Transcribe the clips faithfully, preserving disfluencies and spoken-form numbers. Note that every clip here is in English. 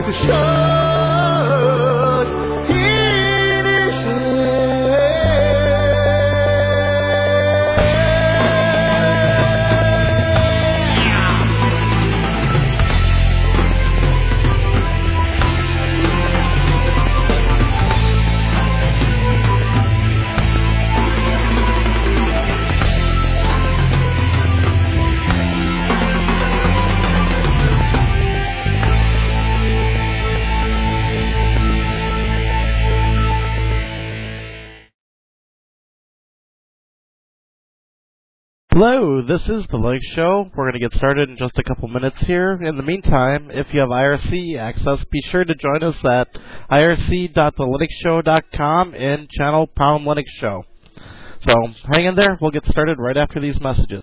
Hello, this is The Linux Show. We're going to get started in just a couple minutes here. In the meantime, if you have I R C access, be sure to join us at I R C dot the linux show dot com and channel Pound Linux Show. So hang in there. We'll get started right after these messages.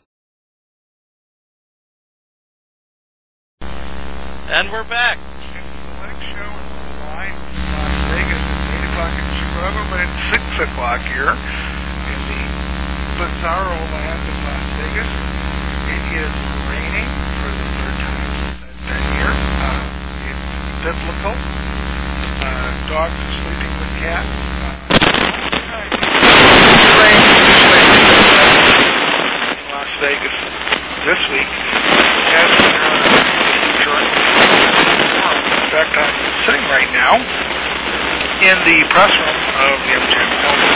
And we're back. The Linux Show is live in Las Vegas. It's eight o'clock in Chicago, but it's six o'clock here in the bizarro land of Las Vegas. It is raining for the third time since I've been here. Uh, it's biblical. Uh, dogs are sleeping with cats. Uh, rain in Las Vegas this week. As in fact, I'm sitting right now in the press room of the M G M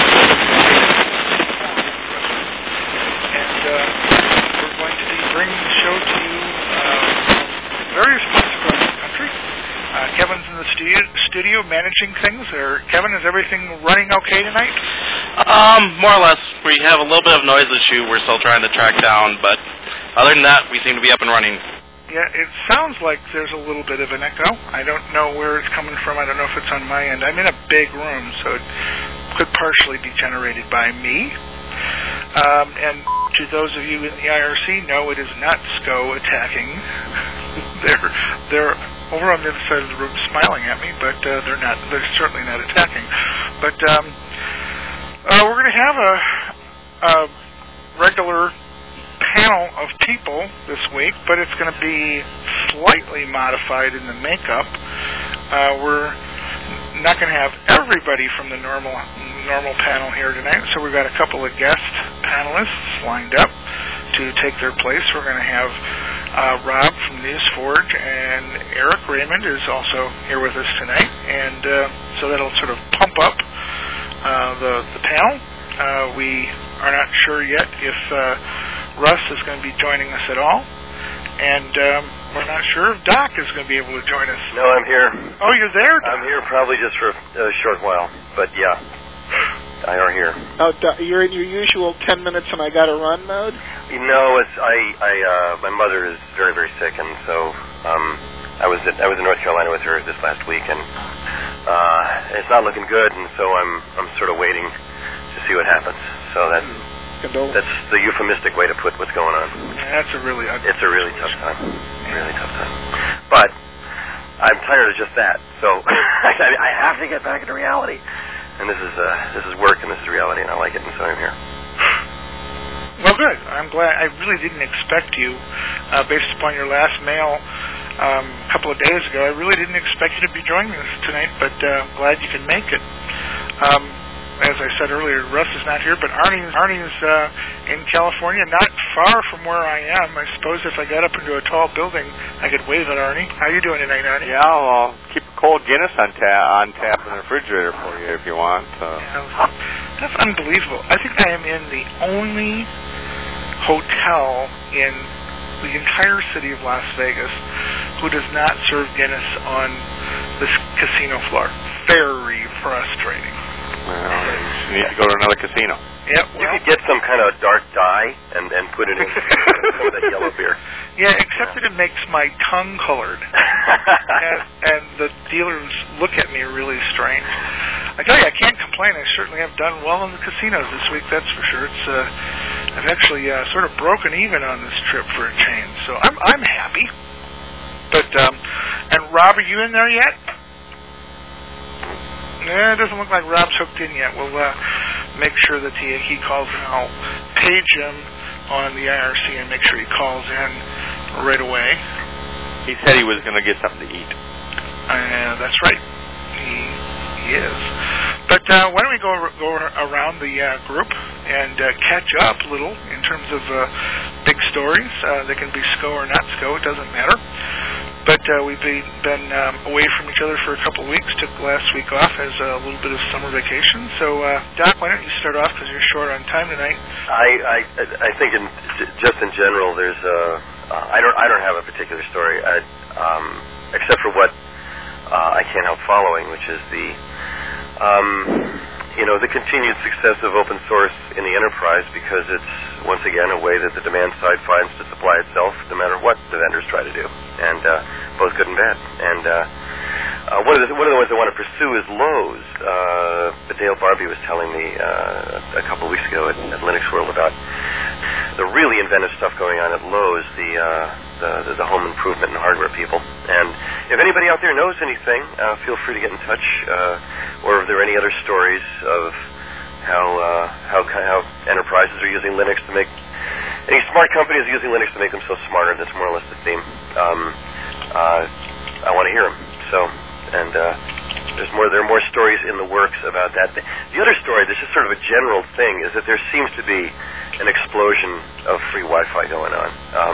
and uh, we're going to be bringing the show to you uh, various places around the country. Uh, Kevin's in the studio, studio managing things. Or, Kevin, is everything running okay tonight? Um, more or less. We have a little bit of noise issue we're still trying to track down, but other than that, we seem to be up and running. Yeah, it sounds like there's a little bit of an echo. I don't know where it's coming from. I don't know if it's on my end. I'm in a big room, so it could partially be generated by me. Um, and to those of you in the I R C, no, it is not S C O attacking. they're they're over on the other side of the room smiling at me, but uh, they're not. They're certainly not attacking. But um, uh, we're going to have a, a regular panel of people this week, but it's going to be slightly modified in the makeup. Uh, we're not going to have everybody from the normal normal panel here tonight, so we've got a couple of guest panelists lined up to take their place. We're going to have uh, Rob from NewsForge, and Eric Raymond is also here with us tonight, and uh, so that'll sort of pump up uh, the, the panel. Uh, we are not sure yet if uh, Russ is going to be joining us at all, and um, we're not sure if Doc is going to be able to join us. No, I'm here. Oh, you're there, Doc? I'm here probably just for a short while, but yeah, I are here. Oh, Doc, you're in your usual ten minutes and I got to run mode? You know, it's I, I, uh, my mother is very, very sick, and so um, I was at, I was in North Carolina with her this last week, and uh, it's not looking good, and so I'm I'm sort of waiting to see what happens. So that's. Mm. That's the euphemistic way to put what's going on. Yeah, that's a really ugly It's a really tough time. Really tough time. But I'm tired of just that. So I have to get back into reality. And this is uh, this is work, and this is reality, and I like it, and so I'm here. Well, good. I'm glad. I really didn't expect you, uh, based upon your last mail um, a couple of days ago, I really didn't expect you to be joining us tonight, but uh, glad you could make it. Um, As I said earlier, Russ is not here, but Arnie's, Arnie's uh, in California, not far from where I am. I suppose if I got up into a tall building, I could wave at Arnie. How you doing tonight, Arnie? Yeah, well, keep a cold Guinness on, ta- on tap in the refrigerator for you if you want. Uh. Yeah, that's unbelievable. I think I am in the only hotel in the entire city of Las Vegas who does not serve Guinness on the casino floor. Very frustrating. Well, you need to go to another casino. Yeah, well, you could get some kind of dark dye and, and put it in some of that yellow beer. Yeah, except that it makes my tongue colored. and, and the dealers look at me really strange. I tell you, I can't complain. I certainly have done well in the casinos this week, that's for sure. It's uh, I've actually uh, sort of broken even on this trip for a change, so I'm I'm happy. But um, and Rob, are you in there yet? Yeah, it doesn't look like Rob's hooked in yet. We'll uh, make sure that he, he calls in. I'll page him on the I R C and make sure he calls in right away. He said he was going to get something to eat. Uh, that's right. He, he is. But uh, why don't we go go around the uh, group and uh, catch up a little in terms of uh, big stories. Uh, they can be S C O or not S C O. It doesn't matter. But uh, we've been, been um, away from each other for a couple of weeks. Took last week off as a little bit of summer vacation. So, uh, Doc, why don't you start off because you're short on time tonight? I I, I think in, just in general, there's a uh, I don't I don't have a particular story I, um, except for what uh, I can't help following, which is the um, you know the continued success of open source in the enterprise, because it's once again a way that the demand side finds to supply itself, no matter what the vendors try to do, and uh, both good and bad. And uh, uh, one of the one of the ones I want to pursue is Lowe's. Uh, but Dale Barbie was telling me uh, a couple of weeks ago at, at Linux World about the really inventive stuff going on at Lowe's, the, uh, the the home improvement and hardware people. And if anybody out there knows anything, uh, feel free to get in touch. Uh, or if there are any other stories of how uh, how how enterprises are using Linux to make any smart companies are using Linux to make themselves smarter. That's more or less the theme. Um, uh, I want to hear them. So, and uh, there's more. There are more stories in the works about that. The other story, this is sort of a general thing, is that there seems to be an explosion of free Wi-Fi going on. Um,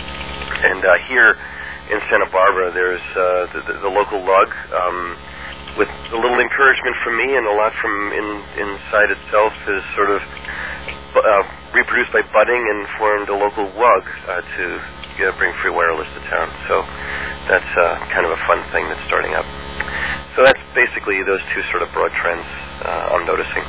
and uh, here in Santa Barbara, there's uh, the, the, the local lug. Um, with a little encouragement from me and a lot from in, inside itself, is sort of uh, reproduced by budding and formed a local W U G uh, to uh, bring free wireless to town. So that's uh, kind of a fun thing that's starting up. So that's basically those two sort of broad trends uh, I'm noticing.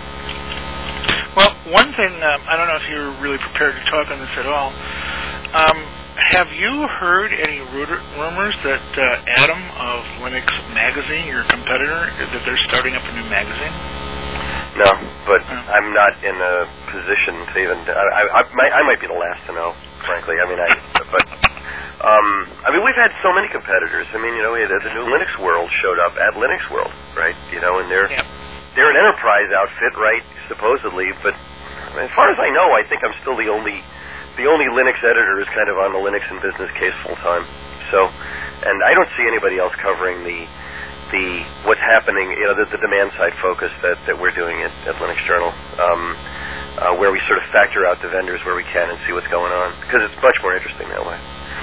Well, one thing, um, I don't know if you're really prepared to talk on this at all. Um, Have you heard any rumors that uh, Atom of Linux Magazine, your competitor, that they're starting up a new magazine? No, but oh. I'm not in a position to even. I, I, I, might, I might be the last to know, frankly. I mean, I. But um, I mean, we've had so many competitors. I mean, you know, the new Linux World showed up at Linux World, right? You know, and they're yep. they're an enterprise outfit, right? Supposedly, but as far as I know, I think I'm still the only. The only Linux editor is kind of on the Linux and business case full time. So, and I don't see anybody else covering the the what's happening, you know, the, the demand side focus that, that we're doing at, at Linux Journal, um, uh, where we sort of factor out the vendors where we can and see what's going on, because it's much more interesting that way.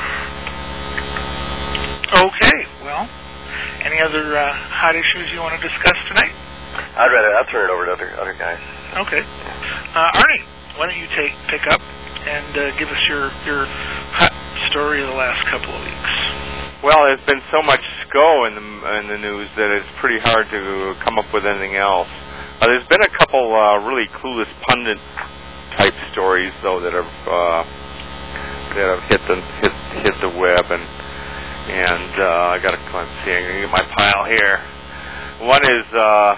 Okay, well, any other uh, hot issues you want to discuss tonight? I'd rather I'll turn it over to other other guys. Okay, uh, Arnie, why don't you take pick up and uh, give us your, your hot story of the last couple of weeks. Well, there's been so much S C O in the, in the news that it's pretty hard to come up with anything else. Uh, there's been a couple uh, really clueless pundit type stories, though, that have uh, that have hit the hit hit the web, and and uh, I got to come see. I'm gonna get my pile here. One is. Uh,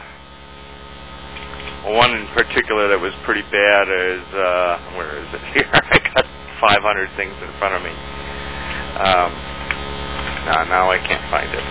One in particular that was pretty bad is, uh, where is it here? I got five hundred things in front of me. Um, no, now I can't find it.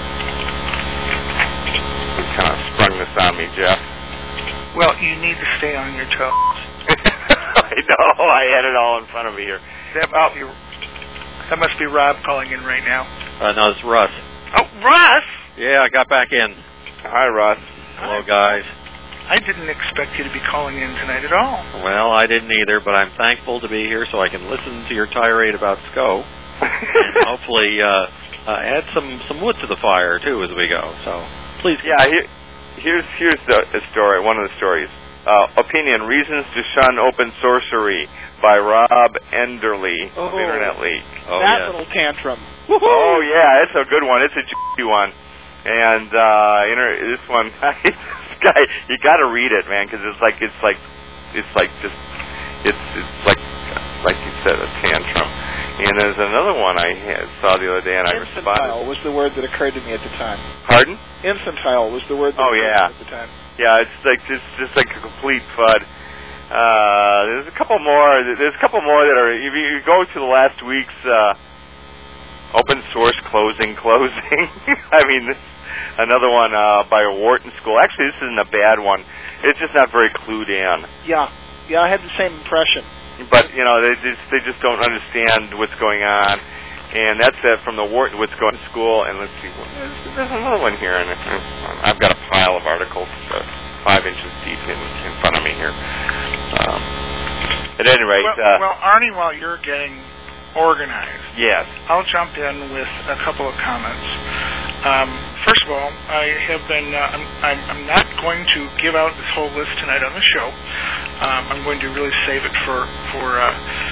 You kind of sprung this on me, Jeff. Well, you need to stay on your toes. I know, I had it all in front of me here. That must be, that must be Rob calling in right now. Uh, no, it's Russ. Oh, Russ! Yeah, I got back in. Hi, Russ. Hello, guys. I didn't expect you to be calling in tonight at all. Well, I didn't either, but I'm thankful to be here so I can listen to your tirade about S C O and hopefully uh, uh, add some, some wood to the fire, too, as we go. So, please. Yeah, here, here's here's the, the story, one of the stories. Uh, opinion, Reasons to Shun Open Sorcery by Rob Enderle oh, of Internet Leak. Oh, that yes. little tantrum. Woo-hoo! Oh, yeah, it's a good one. It's a juicy one. And uh, inter- this one... guy, you got to read it, man, because it's like it's like it's like just it's it's like like you said, a tantrum. And there's another one I had, saw the other day, and I responded. Infantile was the word that occurred to me at the time. Pardon? Infantile was the word that oh, occurred yeah. to me at the time. Yeah, it's like just just like a complete fud. Uh, there's a couple more. There's a couple more that are. If you go to the last week's uh, open source closing closing, I mean. This, Another one uh, by a Wharton School. Actually, this isn't a bad one. It's just not very clued in. Yeah, yeah, I had the same impression. But you know, they just they just don't understand what's going on. And that's uh, from the Wharton What's Going to School. And let's see, there's, there's another one here. And I've got a pile of articles uh, five inches deep in, in front of me here. Um, at any rate. Well, uh, well, Arnie, while you're getting organized, yes. I'll jump in with a couple of comments. Um, first of all, I have been, uh, I'm, I'm, I'm not going to give out this whole list tonight on the show. Um, I'm going to really save it for, for uh,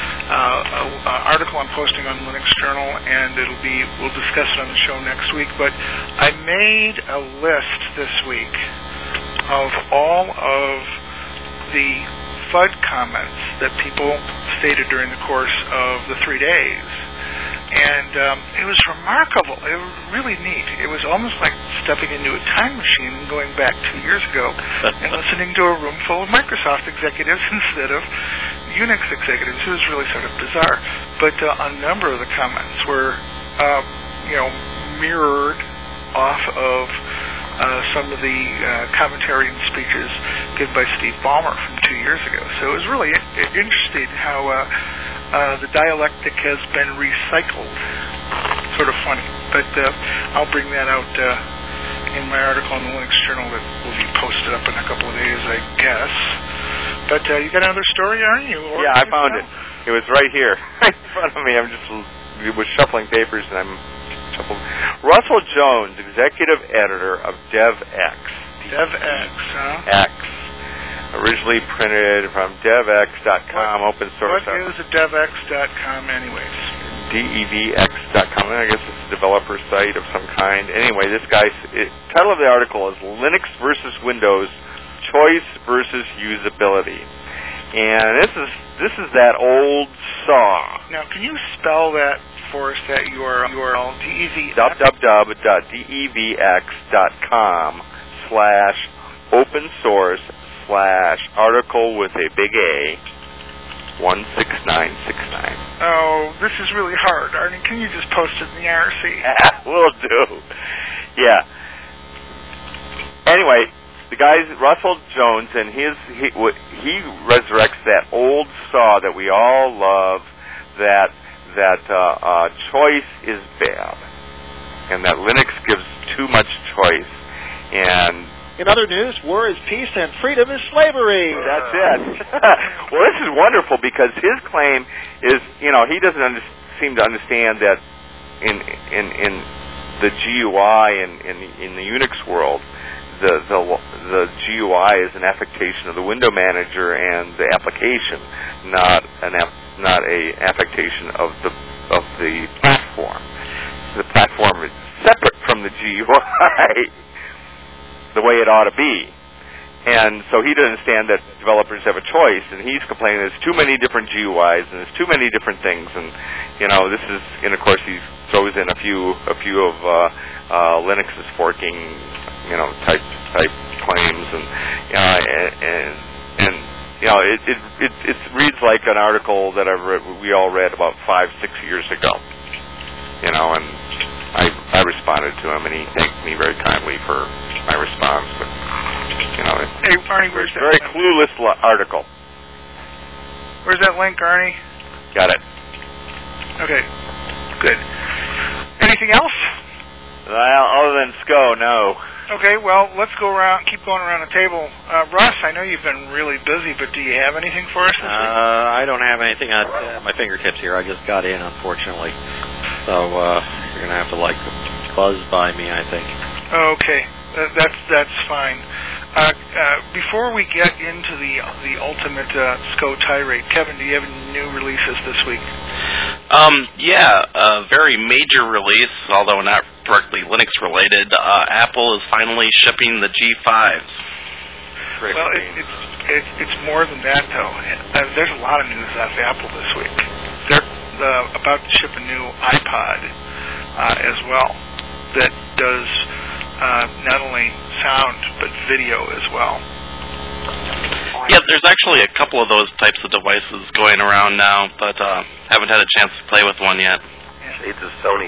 uh, an article I'm posting on Linux Journal, and it'll be, we'll discuss it on the show next week. But I made a list this week of all of the F U D comments that people stated during the course of the three days. And um, it was remarkable. It was really neat. It was almost like stepping into a time machine and going back two years ago and listening to a room full of Microsoft executives instead of Unix executives. It was really sort of bizarre. But uh, a number of the comments were, uh, you know, mirrored off of uh, some of the uh, commentary and speeches given by Steve Ballmer from two years ago. So it was really I- interesting how uh, uh, the dialectic has been recycled. Sort of funny. But uh, I'll bring that out uh, in my article in the Linux Journal that will be posted up in a couple of days, I guess. But uh, you got another story, aren't you? Or yeah, I found it. It was right here in front of me. I'm just was shuffling papers, and I'm shuffling. Russell Jones, executive editor of DevX. DevX, huh? X. Originally printed from devx dot com, open source. What is a devx dot com, anyways? D E V X dot com. I guess it's a developer site of some kind. Anyway, this guy, it, title of the article is Linux versus Windows, Choice versus Usability. And this is this is that old saw. Now, can you spell that for us, that U R L? D E V X? www dot devx dot com slash open source slash article with a big A one six nine six nine. Oh, this is really hard, Arnie. Can you just post it in the I R C? Will do. Yeah. Anyway, the guy's Russell Jones, and his he, he resurrects that old saw that we all love, that that uh, uh, choice is bad, and that Linux gives too much choice. And in other news, war is peace and freedom is slavery. That's it. Well, this is wonderful because his claim is, you know, he doesn't under, seem to understand that in in in the G U I in in, in the Unix world, the the the G U I is an affectation of the window manager and the application, not an not a affectation of the of the platform. The platform is separate from the G U I. The way it ought to be. And so he doesn't understand that developers have a choice, and he's complaining there's too many different G U Is and there's too many different things, and you know, this is, and of course he throws in a few a few of uh, uh, Linux's forking, you know, type type claims, and uh, and, and and you know, it it it it reads like an article that I've read, we all read about five six years ago, you know, and I I responded to him, and he thanked me very kindly for my response, but you know, it's hey, Arnie, where's a very that clueless lo- article. Where's that link, Arnie? Got it. Okay, good. Anything else? Well, other than S C O, no. Okay, well, let's go around, keep going around the table. Uh, Russ, I know you've been really busy, but do you have anything for us this week? Uh, I don't have anything at uh, my fingertips here. I just got in, unfortunately. So uh, you're going to have to, like, buzz by me, I think. Okay, uh, that's that's fine. Uh, uh, before we get into the the ultimate uh, S C O tirade, Kevin, do you have any new releases this week? Um, yeah, a very major release, although not directly Linux related. Uh, Apple is finally shipping the G fives. Great Well, it, it's it, it's more than that, though. Uh, there's a lot of news out of Apple this week. They're uh, about to ship a new iPod uh, as well that does uh, not only sound but video as well. Yeah, there's actually a couple of those types of devices going around now, but uh, haven't had a chance to play with one yet. Shades of Sony.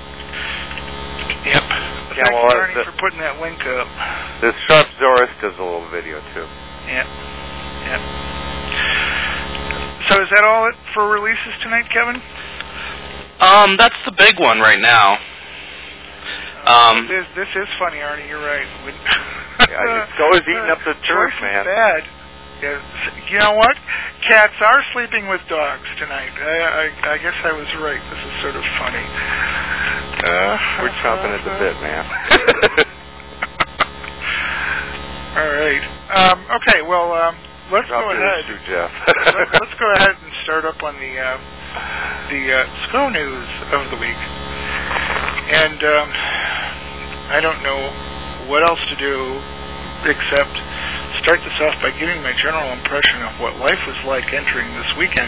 Yep. Yeah, Thank well, you, Arnie, the- for putting that link up. The Sharp Zorus does a little video too. Yep. Yep. So is that all it for releases tonight, Kevin? Um, that's the big one right now. Um, this, this is funny, Arnie. You're right. Yeah, Sko is eating up the turf, Choice is man. bad. Yeah, you know what? Cats are sleeping with dogs tonight. I, I, I guess I was right. This is sort of funny. Uh, We're chomping at the bit, man. All right. Um, okay. Well, um, let's Drop go yours ahead. too, Jeff. Let, let's go ahead and start up on the uh, the uh, Sko news of the week. And um, I don't know what else to do except start this off by giving my general impression of what life was like entering this weekend.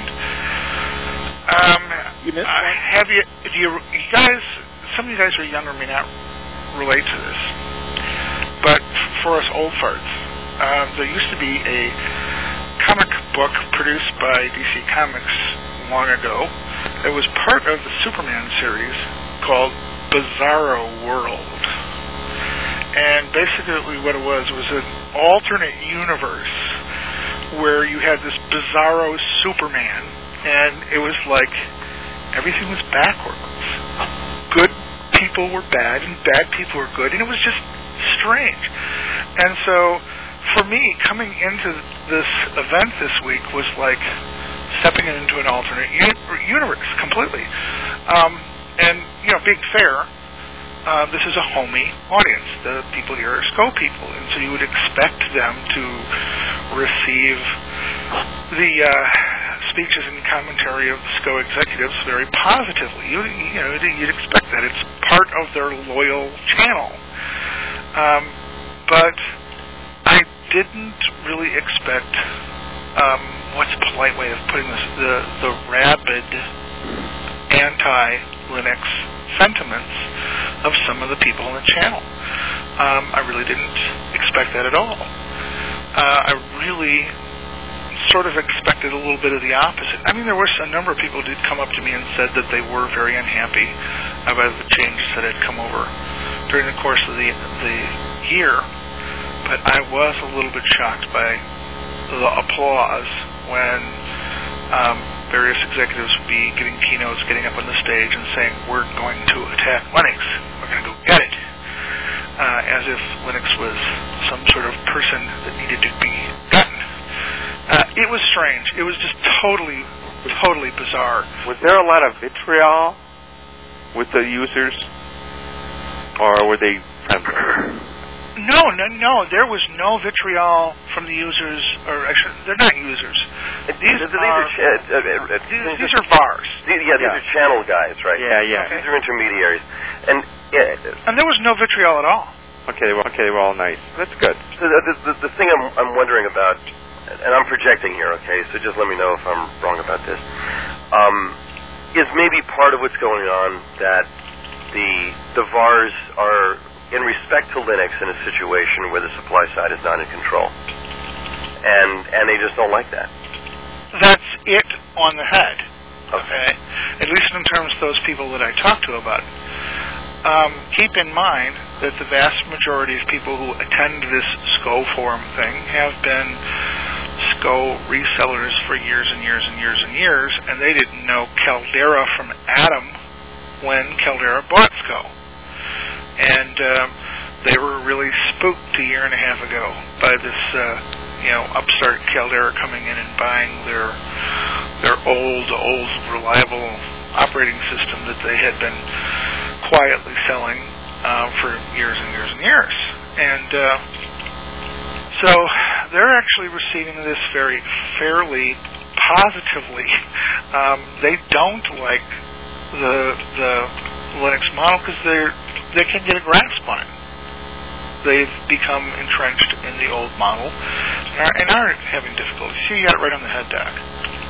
Um, You missed uh, one? have you? Do you, you guys? Some of you guys who are younger may not relate to this, but for us old farts, um, there used to be a comic book produced by D C Comics long ago. It was part of the Superman series called Bizarro World. And basically what it was was an alternate universe where you had this Bizarro Superman, and it was like everything was backwards. Good people were bad, and bad people were good, and it was just strange. And so for me, coming into this event this week was like stepping into an alternate uni- universe completely. Um, and, you know, being fair, Uh, this is a homey audience. The people here are Sko people, and so you would expect them to receive the uh, speeches and commentary of the Sko executives very positively. You, you know, you'd expect that. It's part of their loyal channel. Um, but I didn't really expect, um, what's a polite way of putting this, the, the rabid anti-Linux sentiments of some of the people on the channel. Um, I really didn't expect that at all. Uh, I really sort of expected a little bit of the opposite. I mean, there were a number of people who did come up to me and said that they were very unhappy about the changes that had come over during the course of the, the year, but I was a little bit shocked by the applause when um, various executives would be giving keynotes, getting up on the stage and saying, we're going to attack Linux. We're going to go get it. Uh, as if Linux was some sort of person that needed to be gotten. Uh, it was strange. It was just totally, totally bizarre. Was there a lot of vitriol with the users? Or were they friendly? No, no, no. There was no vitriol from the users, or actually, they're not users. These, These these are, are ch- uh, uh, uh, these, these are V A Rs. These, yeah, these Yeah. are channel guys, right? Yeah, yeah. These are intermediaries, and yeah. And there was no vitriol at all. Okay, well, okay, they were all nice. That's good. So the, the, the thing I'm, I'm wondering about, and I'm projecting here, okay, so just let me know if I'm wrong about this, um, is maybe part of what's going on that the the V A Rs are, in respect to Linux, in a situation where the supply side is not in control. And and they just don't like that. That's it on the head. Okay. Okay? At least in terms of those people that I talked to about it. Um, keep in mind that the vast majority of people who attend this Sko forum thing have been Sko resellers for years and years and years and years, and they didn't know Caldera from Adam when Caldera bought Sko. And um, they were really spooked a year and a half ago by this, uh, you know, upstart Caldera coming in and buying their their old, old, reliable operating system that they had been quietly selling uh, for years and years and years. And uh, so they're actually receiving this very fairly positively. Um, they don't like the the Linux model because they're they can get a grasp on it. They've become entrenched in the old model and are, and are having difficulty. See, you got it right on the head, Doc.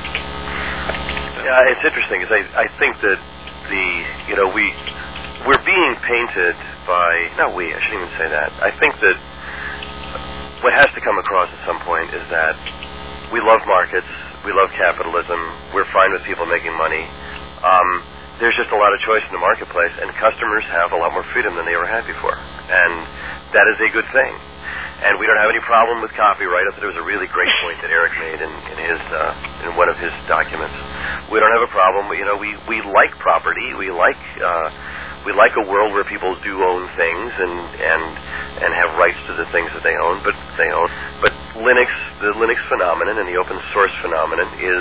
Yeah, it's interesting because I I think that the you know we we're being painted by not we I shouldn't even say that. I think that what has to come across at some point is that we love markets, we love capitalism, we're fine with people making money. Um, there's just a lot of choice in the marketplace, and customers have a lot more freedom than they ever had before, and that is a good thing. and we don't have any problem with copyright. I thought it was a really great point that Eric made in, in his uh, in one of his documents. We don't have a problem. You know, we we like property. We like uh, we like a world where people do own things and and and have rights to the things that they own. But they own. But Linux, the Linux phenomenon and the open source phenomenon is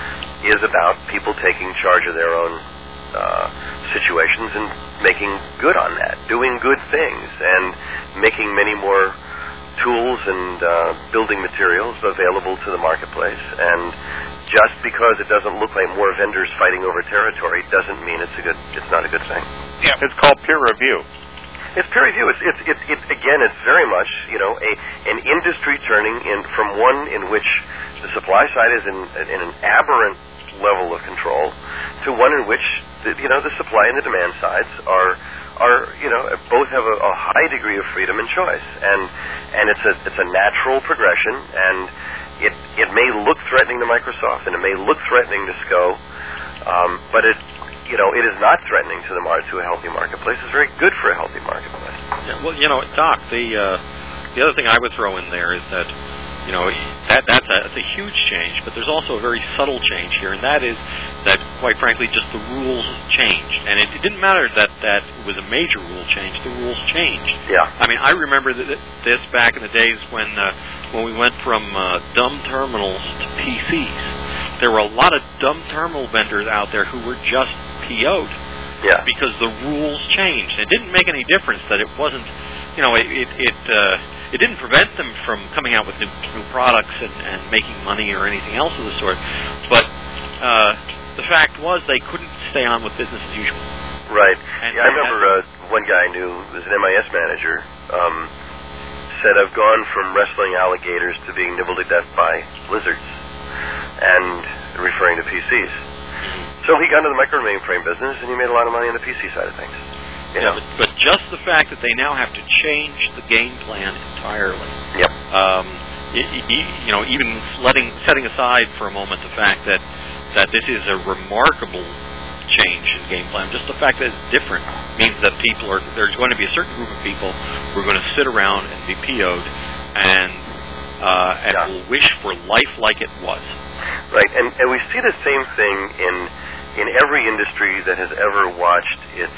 is about people taking charge of their own uh, situations and making good on that, doing good things, and making many more tools and uh, building materials available to the marketplace. And just because it doesn't look like more vendors fighting over territory doesn't mean it's a good. It's not a good thing. Yeah, it's called peer review. It's peer review. It's it's it's, it's again. It's very much you know a an industry turning in from one in which the supply side is in in an aberrant level of control to one in which the, you know the supply and the demand sides are are you know both have a, a high degree of freedom and choice, and and it's a it's a natural progression, and it it may look threatening to Microsoft and it may look threatening to SCO, um, but it you know it is not threatening to the mar- to a healthy marketplace. It's very good for a healthy marketplace. Yeah, well, you know, Doc, the uh, the other thing I would throw in there is that. You know, that that's a, that's a huge change, but there's also a very subtle change here, and that is that, quite frankly, just the rules changed. And it, it didn't matter that that was a major rule change. The rules changed. Yeah. I mean, I remember th- this back in the days when uh, when we went from uh, dumb terminals to P Cs. There were a lot of dumb terminal vendors out there who were just P O'd. Yeah. Because the rules changed. It didn't make any difference that it wasn't, you know, it... it, it uh, It didn't prevent them from coming out with new, new products and, and making money or anything else of the sort, but uh, the fact was they couldn't stay on with business as usual. Right. And yeah, I remember uh, one guy I knew was an M I S manager um, said, "I've gone from wrestling alligators to being nibbled to death by lizards," and referring to P Cs. So he got into the micro mainframe business, and he made a lot of money on the P C side of things. You yeah, know? but, but just the fact that they now have to change the game plan entirely. Yep. Um, it, it, you know, even letting setting aside for a moment the fact that that this is a remarkable change in game plan, just the fact that it's different means that people are there's going to be a certain group of people who are going to sit around and be P O'd and uh, and yeah. will wish for life like it was. Right, and and we see the same thing in in every industry that has ever watched its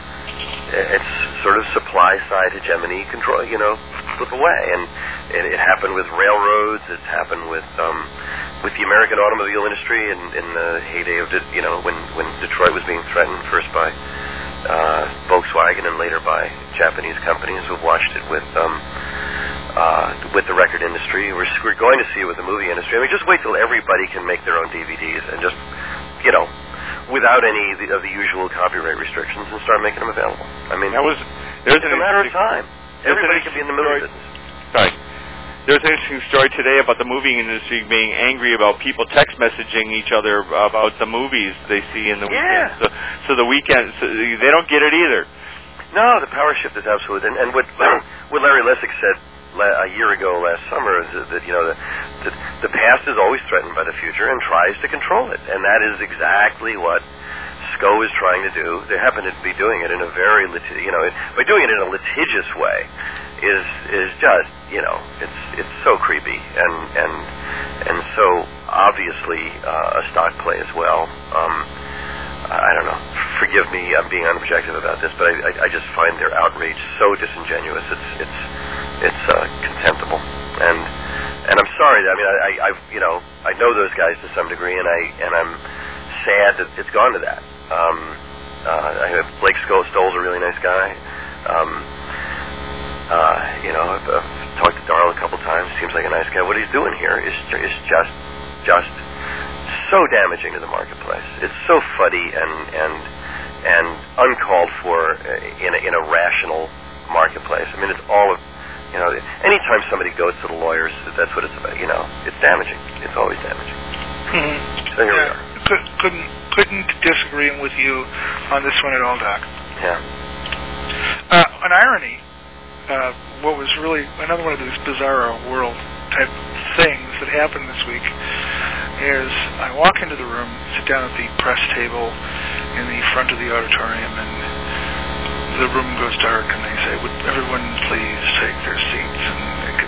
its sort of supply side hegemony control, you know, slip away. And it, it happened with railroads. It's happened with um, with the American automobile industry in, in the heyday of, you know, when when Detroit was being threatened first by uh, Volkswagen and later by Japanese companies. We've watched it with um, uh, with the record industry. We're we're going to see it with the movie industry. I mean, just wait till everybody can make their own D V Ds and just, you know, without any of the, of the usual copyright restrictions, and start making them available. I mean, that was there's it's a matter of time. Everybody can be in the movie business. Sorry. There's an interesting story today about the movie industry being angry about people text messaging each other about the movies they see in the weekend. Yeah. So, so the weekend, so they don't get it either. No, the power shift is absolute. And, and what what Larry Lessig said a year ago last summer is that, you know, the, the, the past is always threatened by the future and tries to control it. And that is exactly what SCO is trying to do. They happen to be doing it in a very, lit- you know, it, by doing it in a litigious way is is just, you know, it's it's so creepy and and and so obviously uh, a stock play as well. Um, I don't know. Forgive me, I'm being unobjective about this, but I, I, I just find their outrage so disingenuous. It's it's it's uh, contemptible, and and I'm sorry. I mean, I, I I've, you know I know those guys to some degree, and I and I'm sad that it's gone to that. Um, uh, I have Blake Stoll's a really nice guy. Um, uh, you know, I've, I've talked to Darl a couple times. Seems like a nice guy. What he's doing here is is just just. so damaging to the marketplace. It's so fuddy and and and uncalled for in a, in a rational marketplace. I mean, it's all of, you know, anytime somebody goes to the lawyers, that's what it's about. You know, it's damaging. It's always damaging. Mm-hmm. So here yeah. we are. Could, couldn't couldn't disagree with you on this one at all, Doc. Yeah. Uh, an irony. Uh, what was really another one of these bizarro world type things that happened this week is I walk into the room, sit down at the press table in the front of the auditorium, and the room goes dark, and they say, "Would everyone please take their seats?" And it gets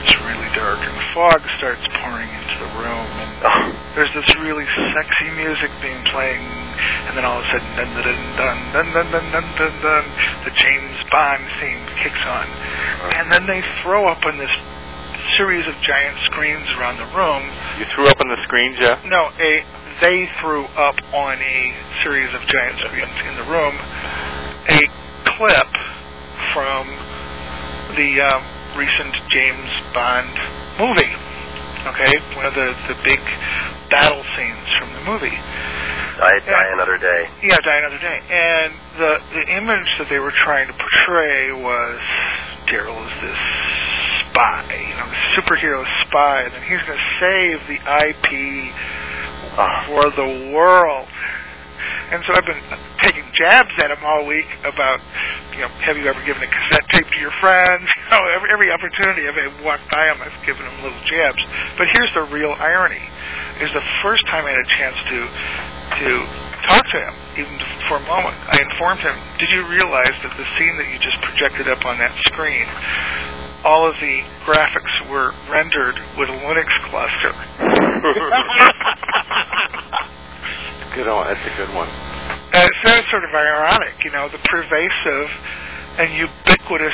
gets really dark and fog starts pouring into the room, and Oh. there's this really sexy music being playing, and then all of a sudden, dun dun dun dun dun dun dun dun dun, the James Bond theme kicks on, and then they throw up on this series of giant screens around the room. You threw up on the screen, Jeff? No, a they threw up on a series of giant screens in the room a clip from the um, recent James Bond movie. Okay, one of the, the big battle scenes from the movie. Die, die another day. Yeah, Die Another Day. And the the image that they were trying to portray was Daryl is this spy, you know, the superhero spy, and then he's going to save the I P Oh. for the world. And so I've been taking jabs at him all week about, you know, have you ever given a cassette tape to your friends? You know, every, every opportunity I've walked by him, I've given him little jabs. But here's the real irony: is the first time I had a chance to to talk to him, even for a moment, I informed him, did you realize that the scene that you just projected up on that screen, all of the graphics were rendered with a Linux cluster? Good one. That's a good one. Uh, it's that sort of ironic, you know, the pervasive and ubiquitous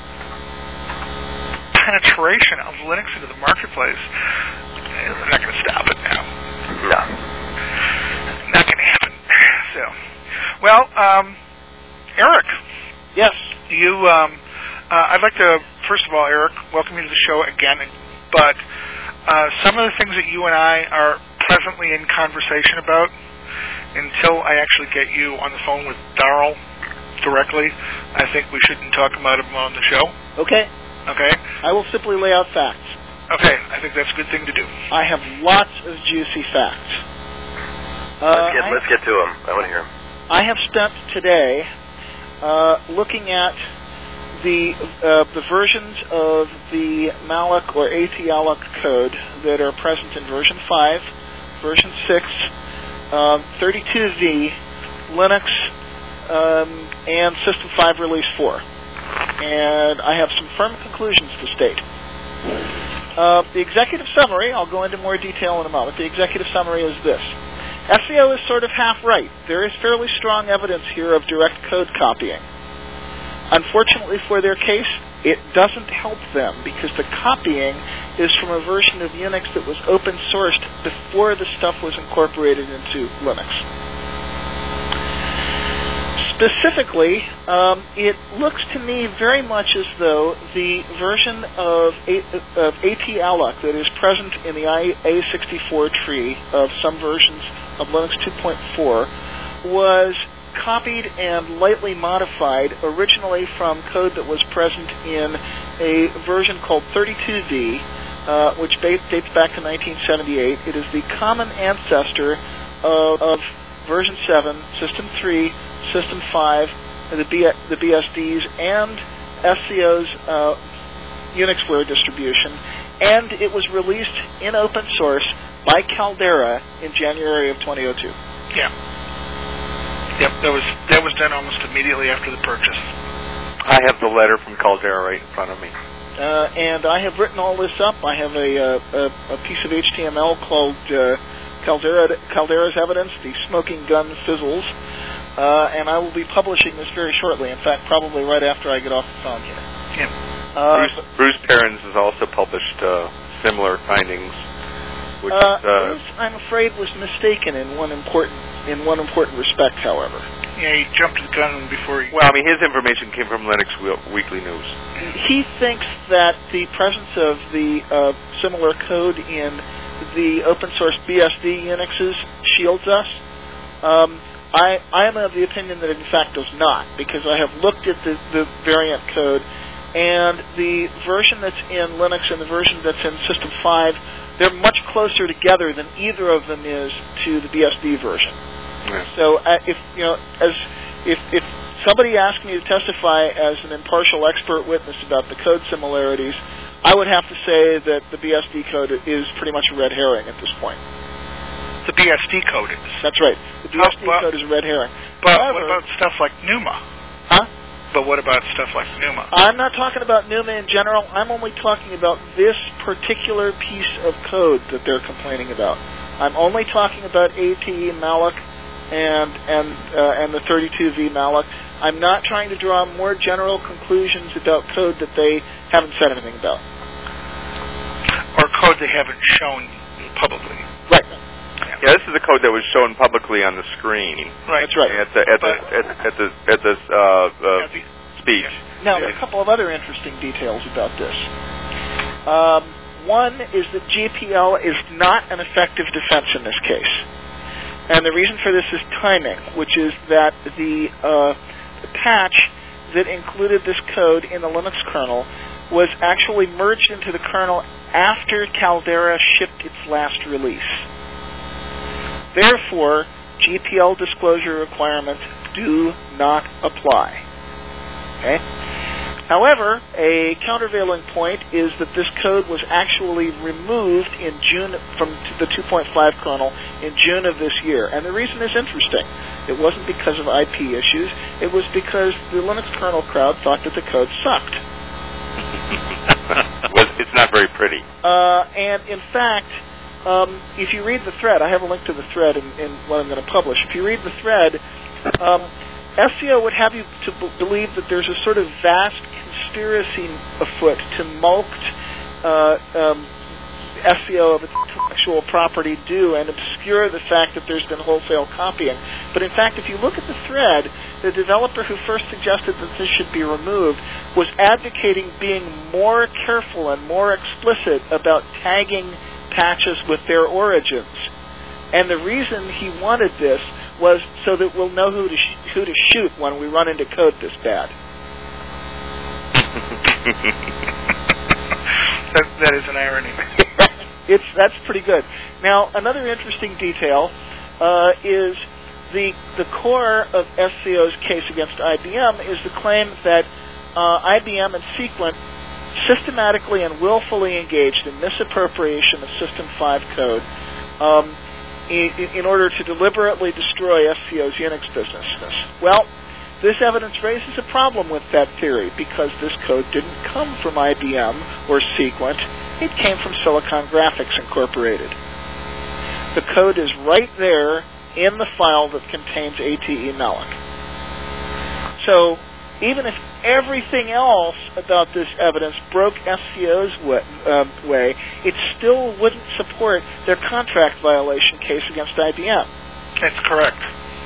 penetration of Linux into the marketplace. We're not going to stop it now. No. Not going to happen. So, well, um, Eric. Yes. You, um, uh, I'd like to, first of all, Eric, welcome you to the show again. But uh, some of the things that you and I are presently in conversation about, until I actually get you on the phone with Darryl directly, I think we shouldn't talk about them on the show. Okay. Okay? I will simply lay out facts. Okay, I think that's a good thing to do. I have lots of juicy facts. Uh, let's, get, I, let's get to them. I want to hear them. I have spent today uh, looking at the uh, the versions of the malloc or ATAlloc code that are present in version five, version six, um, thirty-two V, Linux, um, and System five Release four. And I have some firm conclusions to state. Uh, the executive summary, I'll go into more detail in a moment. The executive summary is this. S E O is sort of half right. There is fairly strong evidence here of direct code copying. Unfortunately for their case, it doesn't help them because the copying is from a version of Unix that was open sourced before the stuff was incorporated into Linux. Specifically, um, it looks to me very much as though the version of, A- of ATAlloc that is present in the A sixty-four tree of some versions of Linux two point four was copied and lightly modified originally from code that was present in a version called thirty-two V, uh, which dates back to nineteen seventy-eight. It is the common ancestor of, of version seven, System three, System five, the, B, the B S Ds, and S C O's uh, UnixWare distribution, and it was released in open source by Caldera in January of twenty oh two. Yeah. Yep, that was that was done almost immediately after the purchase. I have the letter from Caldera right in front of me. Uh, and I have written all this up. I have a, uh, a, a piece of H T M L called uh, Caldera, Caldera's Evidence, the Smoking Gun Fizzles. Uh, and I will be publishing this very shortly. In fact, probably right after I get off the phone here. Yeah. Uh, Bruce, Bruce Perrins has also published uh, similar findings. Which uh, is, uh, Bruce, I'm afraid, was mistaken in one important in one important respect. However, Yeah, he jumped the gun before he... well, I mean, his information came from Linux Weekly News. he thinks that the presence of the uh, similar code in the open source B S D Unixes shields us. Um, I, I am of the opinion that it in fact does not, because I have looked at the, the variant code, and the version that's in Linux and the version that's in System five, they're much closer together than either of them is to the B S D version. Yeah. So uh, if you know, as if if somebody asked me to testify as an impartial expert witness about the code similarities, I would have to say that the B S D code is pretty much a red herring at this point. The B S D code is. That's right. The B S D Oh, well, code is a red herring. But However, what about stuff like Numa? huh? But what about stuff like NUMA? I'm not talking about NUMA in general. I'm only talking about this particular piece of code that they're complaining about. I'm only talking about A T E malloc and and uh, and the thirty-two V malloc. I'm not trying to draw more general conclusions about code that they haven't said anything about. Or code they haven't shown publicly. Right. Yeah, this is the code that was shown publicly on the screen. Right. That's right. At the at the at, at the at the uh, uh, speech. Now, there are a couple of other interesting details about this. Um, one is that G P L is not an effective defense in this case, and the reason for this is timing, which is that the, uh, the patch that included this code in the Linux kernel was actually merged into the kernel after Caldera shipped its last release. Therefore, G P L disclosure requirements do not apply. Okay? However, a countervailing point is that this code was actually removed in June from the two point five kernel in June of this year. And the reason is interesting. It wasn't because of I P issues. It was because the Linux kernel crowd thought that the code sucked. Well, it's not very pretty. Uh, and in fact, um, if you read the thread, I have a link to the thread in, in what I'm going to publish. If you read the thread, um, S C O would have you to b- believe that there's a sort of vast conspiracy afoot to mulct uh, um, S C O of its intellectual property due and obscure the fact that there's been wholesale copying. But in fact, if you look at the thread, the developer who first suggested that this should be removed was advocating being more careful and more explicit about tagging patches with their origins. And the reason he wanted this was so that we'll know who to sh- who to shoot when we run into code this bad. that, that is an irony. It's that's pretty good. Now, another interesting detail uh, is the the core of S C O's case against I B M is the claim that uh, I B M and Sequent systematically and willfully engaged in misappropriation of System five code um, in, in order to deliberately destroy S C O's Unix business. Well, this evidence raises a problem with that theory because this code didn't come from I B M or Sequent. It came from Silicon Graphics Incorporated. The code is right there in the file that contains A T E malloc. So, even if everything else about this evidence broke S C O's way, um, way, it still wouldn't support their contract violation case against I B M. That's correct.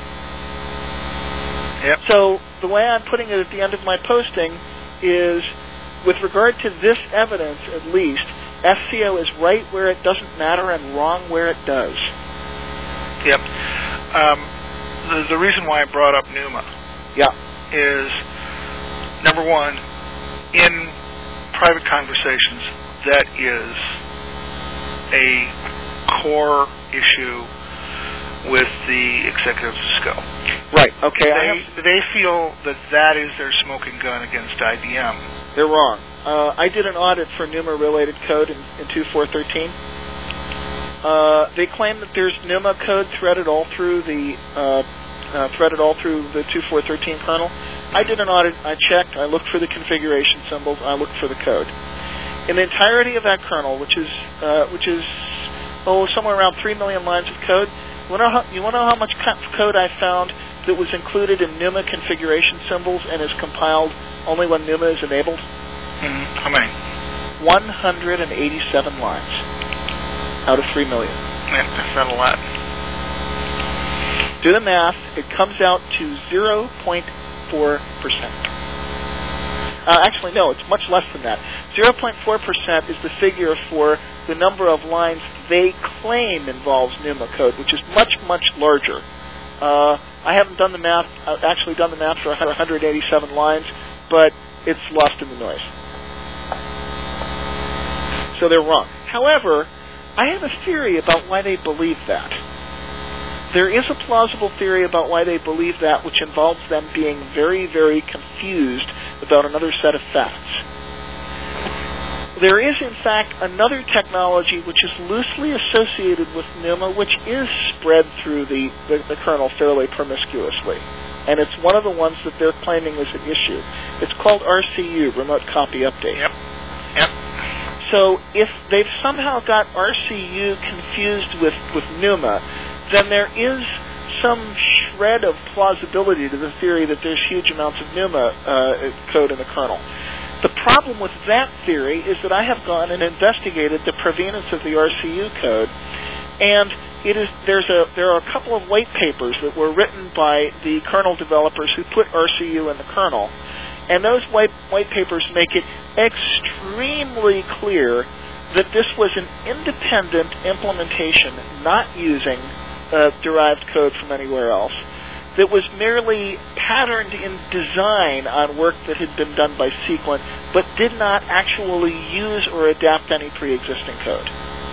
Yep. So, the way I'm putting it at the end of my posting is, with regard to this evidence at least, S C O is right where it doesn't matter and wrong where it does. Yep. Um, the, the reason why I brought up NUMA yeah. is, number one, in private conversations, that is a core issue with the executives of S C O. Right, okay. They, I have, they feel that that is their smoking gun against I B M. They're wrong. Uh, I did an audit for NUMA-related code in, in two point four thirteen. Uh, they claim that there's NUMA code threaded all through the uh, uh, threaded all through the two point four thirteen kernel. I did an audit. I checked. I looked for the configuration symbols. I looked for the code. In the entirety of that kernel, which is uh, which is oh somewhere around three million lines of code. You want to know how, you want to know how much code I found that was included in NUMA configuration symbols and is compiled only when NUMA is enabled? Mm-hmm. How many? one hundred eighty-seven lines out of three million. Man, that's not a lot. Do the math. It comes out to zero point four percent. Uh, actually, no, it's much less than that. zero point four percent is the figure for the number of lines they claim involves NUMA code, which is much, much larger. Uh, I haven't done the math, I've actually done the math for one hundred eighty-seven lines, but it's lost in the noise. So they're wrong. However, I have a theory about why they believe that. There is a plausible theory about why they believe that, which involves them being very, very confused about another set of facts. There is, in fact, another technology which is loosely associated with NUMA, which is spread through the, the, the kernel fairly promiscuously. and it's one of the ones that they're claiming is an issue. It's called R C U, Remote Copy Update. Yep. Yep. So if they've somehow got R C U confused with, with NUMA, then there is some shred of plausibility to the theory that there's huge amounts of NUMA uh, code in the kernel. The problem with that theory is that I have gone and investigated the provenance of the R C U code, and it is there's a there are a couple of white papers that were written by the kernel developers who put R C U in the kernel, and those white white papers make it extremely clear that this was an independent implementation, not using uh, derived code from anywhere else, that was merely patterned in design on work that had been done by Sequent, but did not actually use or adapt any pre-existing code.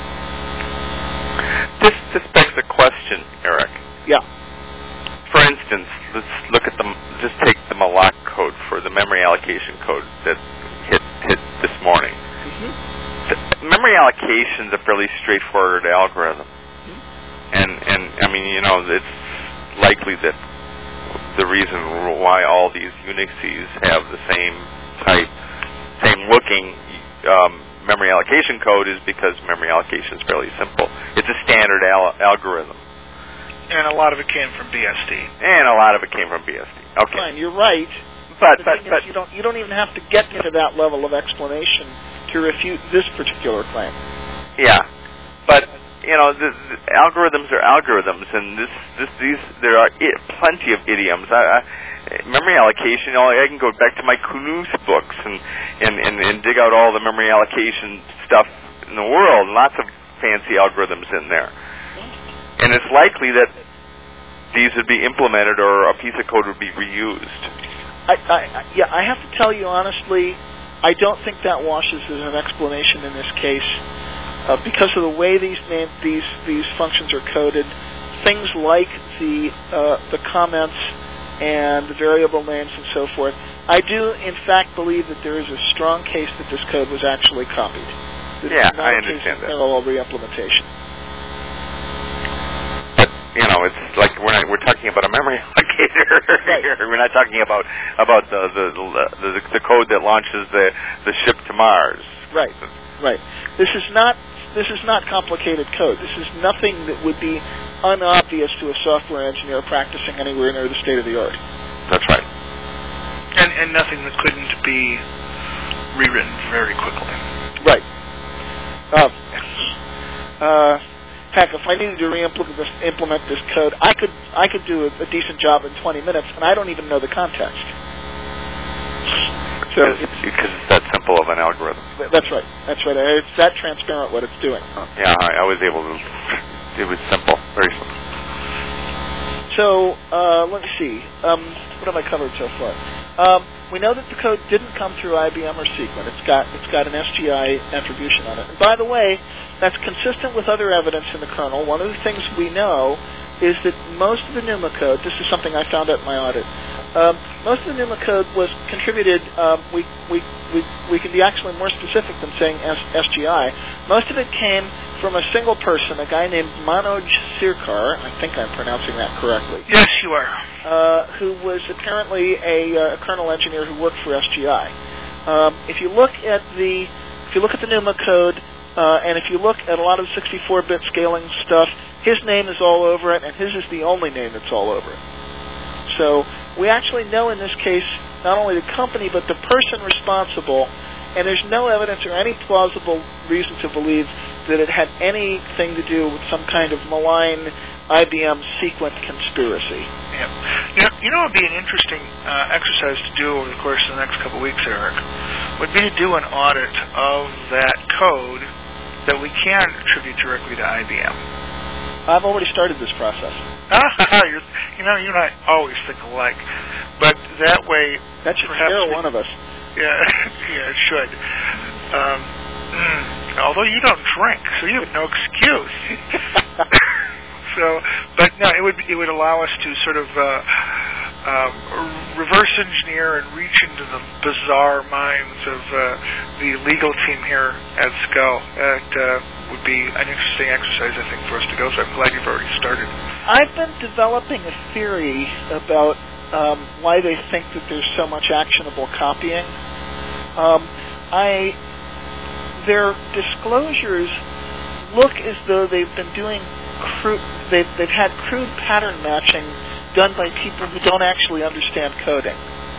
This, this begs a question, Eric. Yeah. For instance, let's look at the, just take the malloc code for the memory allocation code that hit, hit this morning. Mm-hmm. The memory allocation is a fairly straightforward algorithm. Mm-hmm. And, and, I mean, you know, it's likely that the reason why all these Unixes have the same type, same looking um, memory allocation code is because memory allocation is fairly simple. It's a standard al- algorithm. And a lot of it came from B S D. And a lot of it came from B S D. Okay. Fine, you're right. But the but thing but is, you don't you don't even have to get into that level of explanation to refute this particular claim. yeah, but you know the, the algorithms are algorithms, and this this these there are I- plenty of idioms. I, I, memory allocation. You know, I can go back to my Knuth books and, and and and dig out all the memory allocation stuff in the world. Lots of fancy algorithms in there. And it's likely that these would be implemented or a piece of code would be reused. I, I, yeah, I have to tell you honestly, I don't think that washes as an explanation in this case, uh, because of the way these name, these these functions are coded. Things like the uh, the comments and the variable names and so forth. I do, in fact, believe that there is a strong case that this code was actually copied. This Yeah, is not I a case understand of that. parallel re-implementation. You know, it's like we're not, we're talking about a memory allocator here. We're not talking about about the the, the the code that launches the the ship to Mars. Right, right. This is not this is not complicated code. This is nothing that would be unobvious to a software engineer practicing anywhere near the state of the art. That's right. And and nothing that couldn't be rewritten very quickly. Right. Uh, uh, heck, if I needed to re-implement this, implement this code, I could I could do a, a decent job in twenty minutes, and I don't even know the context. So because, it's, because it's that simple of an algorithm. That's right. That's right. It's that transparent what it's doing. Yeah, I, I was able to. It was simple, very simple. So uh, let me see. Um, what have I covered so far? Um, we know that the code didn't come through I B M or Sequent. It's got it's got an S G I attribution on it. And by the way, that's consistent with other evidence in the kernel. One of the things we know is that most of the NUMA code. This is something I found out in my audit. Um, most of the NUMA code was contributed. Um, we we we we can be actually more specific than saying S G I. Most of it came from a single person, a guy named Manoj Sirkar. I think I'm pronouncing that correctly. Yes, you are. Uh, who was apparently a, uh, a kernel engineer who worked for S G I. Um, if you look at the if you look at the NUMA code, uh, and if you look at a lot of the sixty-four bit scaling stuff, his name is all over it, and his is the only name that's all over it. So we actually know in this case not only the company but the person responsible, and there's no evidence or any plausible reason to believe that it had anything to do with some kind of malign I B M Sequent conspiracy. Yeah. You know, you know what would be an interesting uh, exercise to do over the course of the next couple of weeks, Eric, would be to do an audit of that code that we can attribute directly to I B M. I've already started this process. You're, you know, you and I always think alike. But that way... That should perhaps scare we, one of us. Yeah, yeah, it should. Um, mm, although you don't drink, so you have no excuse. So, but no, it would it would allow us to sort of uh, uh, reverse engineer and reach into the bizarre minds of uh, the legal team here at S C O. That uh, would be an interesting exercise, I think, for us to go. So I'm glad you've already started. I've been developing a theory about um, why they think that there's so much actionable copying. Um, I their disclosures look as though they've been doing crude, they've they've had crude pattern matching done by people who don't actually understand coding.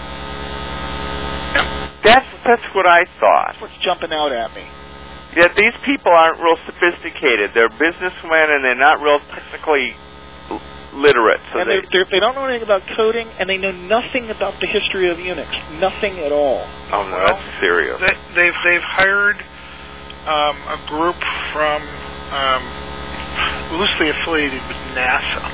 That's that's what I thought. That's what's jumping out at me. Yeah, these people aren't real sophisticated. They're businessmen and they're not real technically literate. So and they they're, they're, they don't know anything about coding, and they know nothing about the history of Unix. Nothing at all. Oh no, that's serious. They, they've they've hired um, a group from um, loosely affiliated with NASA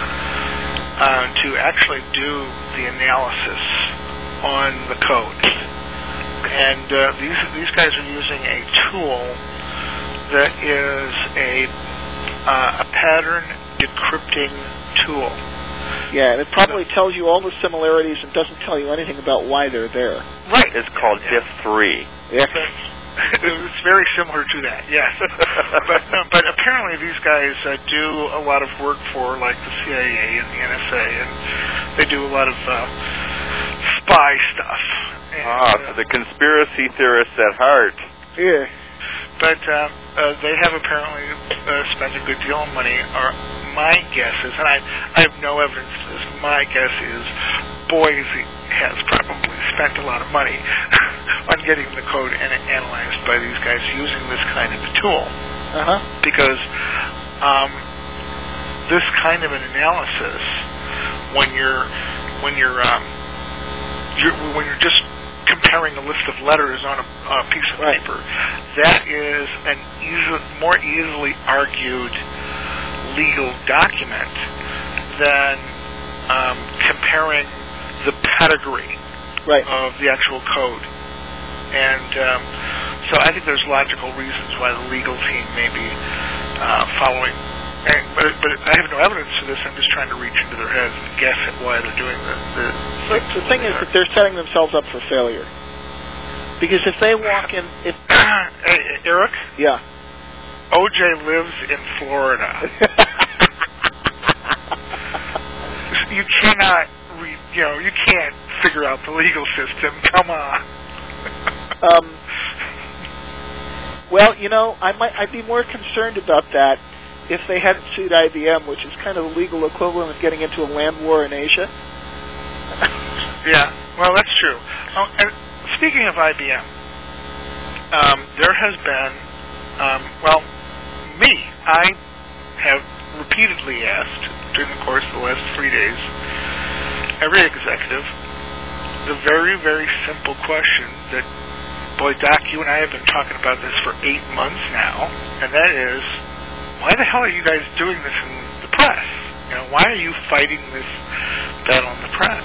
uh, to actually do the analysis on the code. And uh, these these guys are using a tool that is a uh, a pattern decrypting tool. Yeah, and it probably tells you all the similarities and doesn't tell you anything about why they're there. Right. It's called yeah. diff three. Yeah. It's very similar to that, yes. but uh, but apparently these guys uh, do a lot of work for like the C I A and the N S A, and they do a lot of uh, spy stuff. And, ah, uh, so the conspiracy theorists at heart. Yeah. But uh, uh, they have apparently uh, spent a good deal of money. Or my guess is, and I, I have no evidence for this, my guess is Boise has probably spent a lot of money on getting the code an- analyzed by these guys using this kind of a tool. Uh-huh. Because um, this kind of an analysis, when you're when you're, um, you're when you're just comparing a list of letters on a, a piece of right. paper, that is an easy, more easily argued legal document than um, comparing the pedigree right. of the actual code. And um, so I think there's logical reasons why the legal team may be uh, following. And, but, but I have no evidence for this. I'm just trying to reach into their heads and guess at why they're doing the... The, the, the thing is that they're setting themselves up for failure. Because if they walk in... if Hey, Eric? Yeah. O J lives in Florida. You cannot... Re, you know, you can't figure out the legal system. Come on. um, well, you know, I might, I'd be more concerned about that if they hadn't sued I B M, which is kind of the legal equivalent of getting into a land war in Asia. Yeah, well, that's true. Oh, and speaking of I B M, um, there has been, um, well, me, I have repeatedly asked during the course of the last three days, every executive, the very, very simple question that, boy, Doc, you and I have been talking about this for eight months now, and that is, why the hell are you guys doing this in the press? You know, why are you fighting this battle in the press?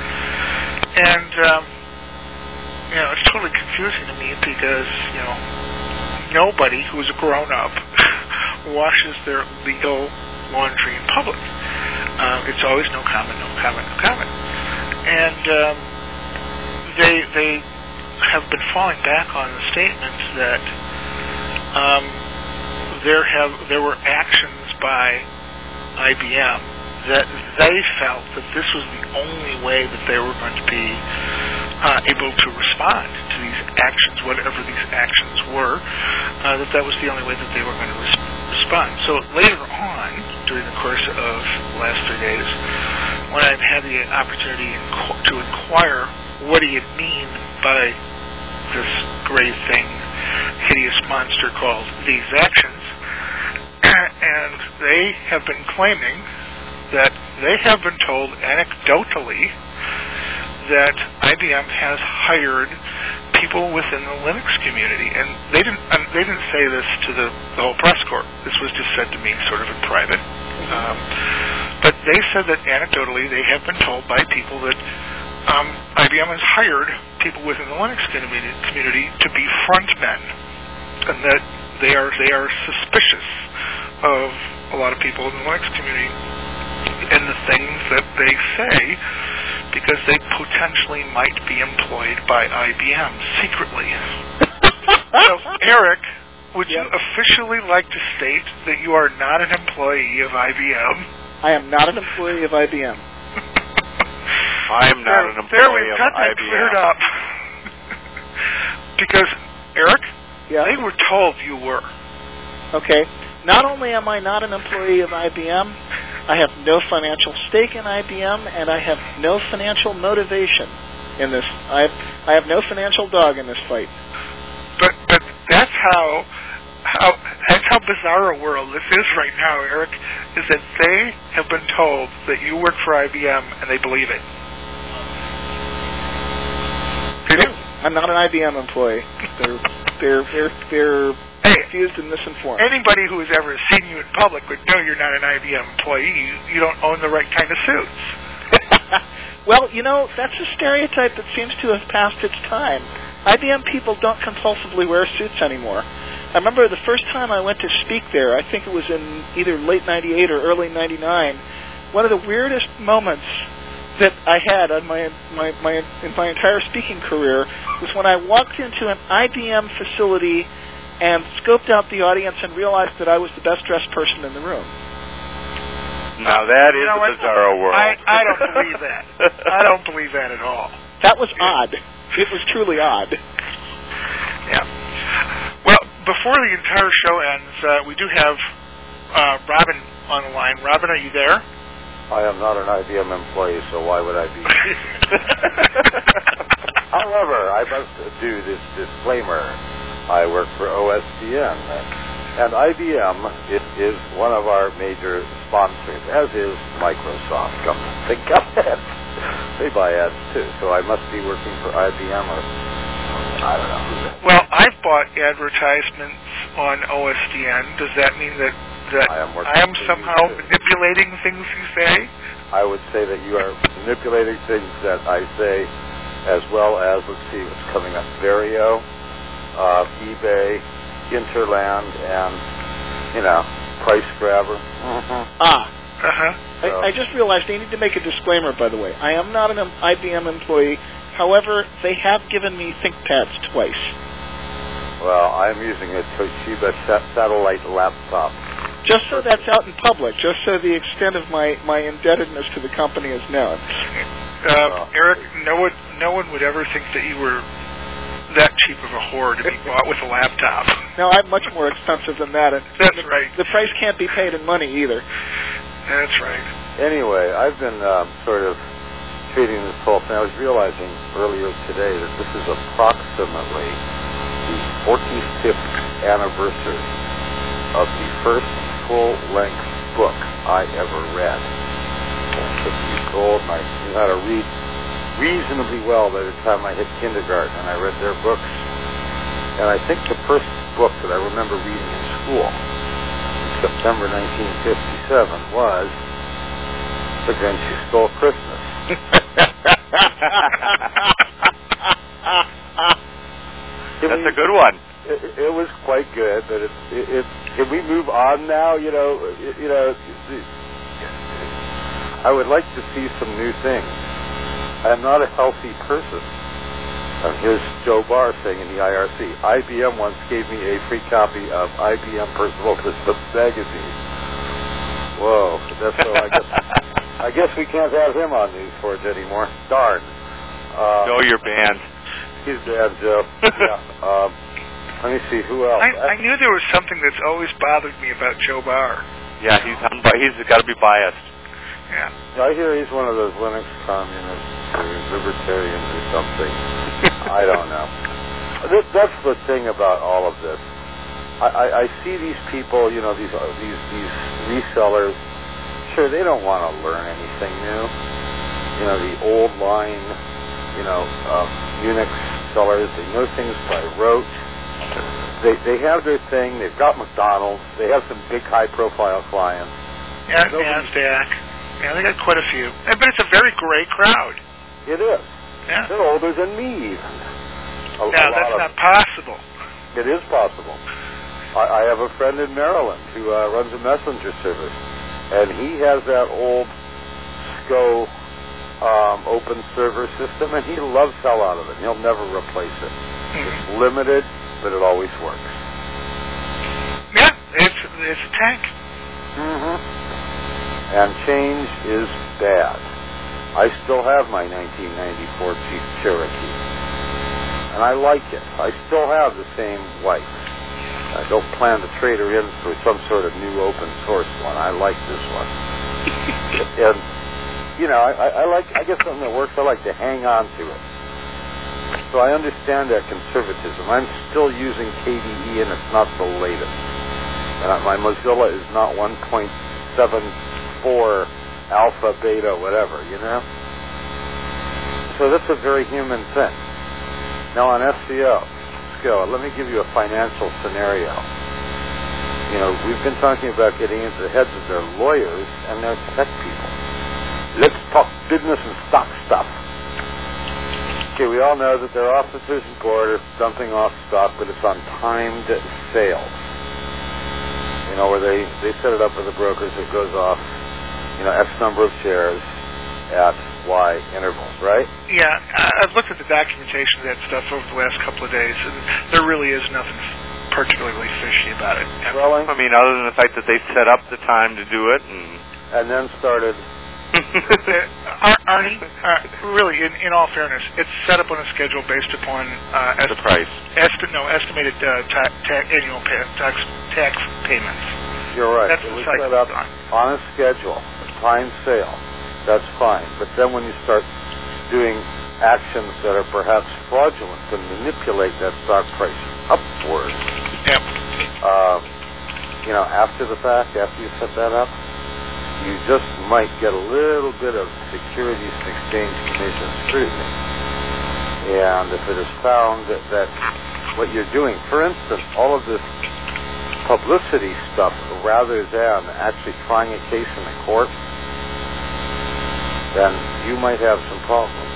And, um, you know, it's totally confusing to me because, you know, nobody who's a grown-up washes their legal laundry in public. Uh, it's always no comment, no comment, no comment. And um, they they have been falling back on the statement that um, there have there were actions by I B M that they felt that this was the only way that they were going to be uh, able to respond to these actions, whatever these actions were, uh, that that was the only way that they were going to res- respond. So later on, during the course of the last three days, when I've had the opportunity inqu- to inquire what do you mean by this gray thing, hideous monster called these actions, and they have been claiming that they have been told anecdotally that I B M has hired people within the Linux community, and they didn't um, they didn't say this to the, the whole press corps. This was just said to me sort of in private. Um, but they said that anecdotally they have been told by people that um, I B M has hired people within the Linux community, community to be frontmen, and that they are they are suspicious of a lot of people in the Linux community and the things that they say, because they potentially might be employed by I B M secretly. So, Eric, would yep. you officially like to state that you are not an employee of I B M? I am not an employee of I B M. I'm not there, an employee there we've of got that I B M. cleared up. Because, Eric, Yeah. they were told you were. Okay. Not only am I not an employee of I B M, I have no financial stake in I B M, and I have no financial motivation in this. I have, I have no financial dog in this fight. But but that's how how that's how bizarre a world this is right now, Eric. Is that they have been told that you work for I B M and they believe it. They do. I'm not an I B M employee. They're they're they're they're Hey, confused and misinformed. anybody who has ever seen you in public would know you're not an I B M employee. You, you don't own the right kind of suits. Well, you know, that's a stereotype that seems to have passed its time. I B M people don't compulsively wear suits anymore. I remember the first time I went to speak there, I think it was in either late ninety-eight or early ninety-nine, one of the weirdest moments that I had on my, my, my, in my entire speaking career was when I walked into an I B M facility and scoped out the audience and realized that I was the best-dressed person in the room. Now that is You know a what? bizarro world. I, I don't believe that. I don't believe that at all. That was odd. It was truly odd. Yeah. Well, before the entire show ends, uh, we do have uh, Robin on the line. Robin, are you there? I am not an I B M employee, so why would I be? However, I must do this disclaimer. I work for O S D N, and I B M is, is one of our major sponsors, as is Microsoft. Come to think of it. They buy ads, too, so I must be working for I B M or I don't know. Well, I've bought advertisements on O S D N. Does that mean that, that I am working I am for you, somehow too. manipulating things you say? I would say that you are manipulating things that I say, as well as, let's see what's coming up, Vario, uh, eBay, Interland, and, you know, Price Grabber. Mm-hmm. Ah. Uh-huh. I, I just realized I need to make a disclaimer, by the way. I am not an I B M employee. However, they have given me ThinkPads twice. Well, I'm using a Toshiba sa- satellite laptop. Just so that's out in public, just so the extent of my, my indebtedness to the company is known. Uh, Eric, no one, no one would ever think that you were that cheap of a whore to be bought with a laptop. No, I'm much more expensive than that. And That's the, right. The price can't be paid in money either. That's right. Anyway, I've been um, sort of treating this whole thing. I was realizing earlier today that this is approximately the forty-fifth anniversary of the first full-length book I ever read. I was fifty years old, and I knew how to read reasonably well by the time I hit kindergarten, and I read their books. And I think the first book that I remember reading in school in September nineteen fifty-seven was The Grinch Who Stole Christmas. That's a good one. It, it was quite good, but it, it, it, can we move on now? You know, it, you know, I would like to see some new things. I'm not a healthy person. Um, here's Joe Barr saying in the I R C, I B M once gave me a free copy of I B M Personal Systems magazine. Whoa, that's so. I guess I guess we can't have him on News Forge anymore. Darn. Uh, Joe, you're banned. He's bad, Joe. Yeah. Um, let me see who else. I, I knew there was something that's always bothered me about Joe Barr. Yeah, he's unbi- he's got to be biased. Yeah. I hear he's one of those Linux communists or libertarians or something. I don't know. That, that's the thing about all of this. I, I, I see these people, you know, these uh, these these resellers. Sure, they don't want to learn anything new. You know, the old line, you know, uh, Unix sellers. They know things by rote. They they have their thing. They've got McDonald's. They have some big high-profile clients. Yeah, Nobody- NASDAQ. Yeah, they got quite a few. But it's a very gray crowd. It is. Yeah. They're older than me. Even. A, No, a lot that's of, not possible. It is possible. I, I have a friend in Maryland who uh, runs a messenger service, and he has that old S C O um, open server system, and he loves hell out of it. He'll never replace it. Mm-hmm. It's limited, but it always works. Yeah, it's it's a tank. Mm-hmm. And change is bad. I still have my nineteen ninety-four Jeep Cherokee, and I like it. I still have the same wife. I don't plan to trade her in for some sort of new open source one. I like this one. And, you know, I, I like, I get something that works, I like to hang on to it. So I understand that conservatism. I'm still using K D E, and it's not the latest. And my Mozilla is not one point seven four alpha, beta, whatever, you know? So that's a very human thing. Now on S C O, skill, let me give you a financial scenario. You know, we've been talking about getting into the heads of their lawyers and their tech people. Let's talk business and stock stuff. Okay, we all know that their officers and board are dumping off stock, but it's on timed sales. You know, where they, they set it up with the brokers, it goes off, you know, X number of shares at Y intervals, right? Yeah, I've looked at the documentation of that stuff over the last couple of days, and there really is nothing particularly fishy about it. Really? I mean, other than the fact that they set up the time to do it, and and then started. Ar- Arnie, uh, really, in, in all fairness, it's set up on a schedule based upon uh, the esti- price. Esti- no, estimated uh, ta- ta- annual pa- tax tax payments. You're right. That's it the was cycle set up on. on a schedule, a time sale. That's fine. But then when you start doing actions that are perhaps fraudulent to manipulate that stock price upward, Yep. uh, you know, after the fact, after you set that up, you just might get a little bit of Securities and Exchange Commission scrutiny. And if it is found that, that what you're doing, for instance, all of this publicity stuff rather than actually trying a case in the court, then you might have some problems.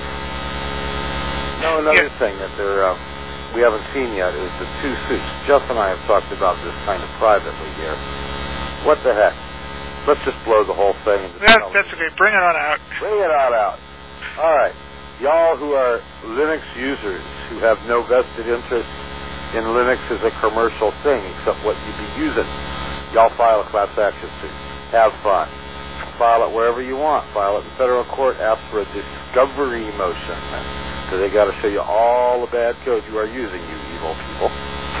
Now, another Yeah. thing that there, uh, we haven't seen yet is the two suits. Jeff and I have talked about this kind of privately here. What the heck? Let's just blow the whole thing. Into That, that's okay. Bring it on out. Bring it on out. All right. Y'all who are Linux users who have no vested interest in Linux as a commercial thing except what you be using, y'all file a class action suit. Have fun. File it wherever you want. File it in federal court. Ask for a discovery motion. Because they got to show you all the bad code you are using, you evil people.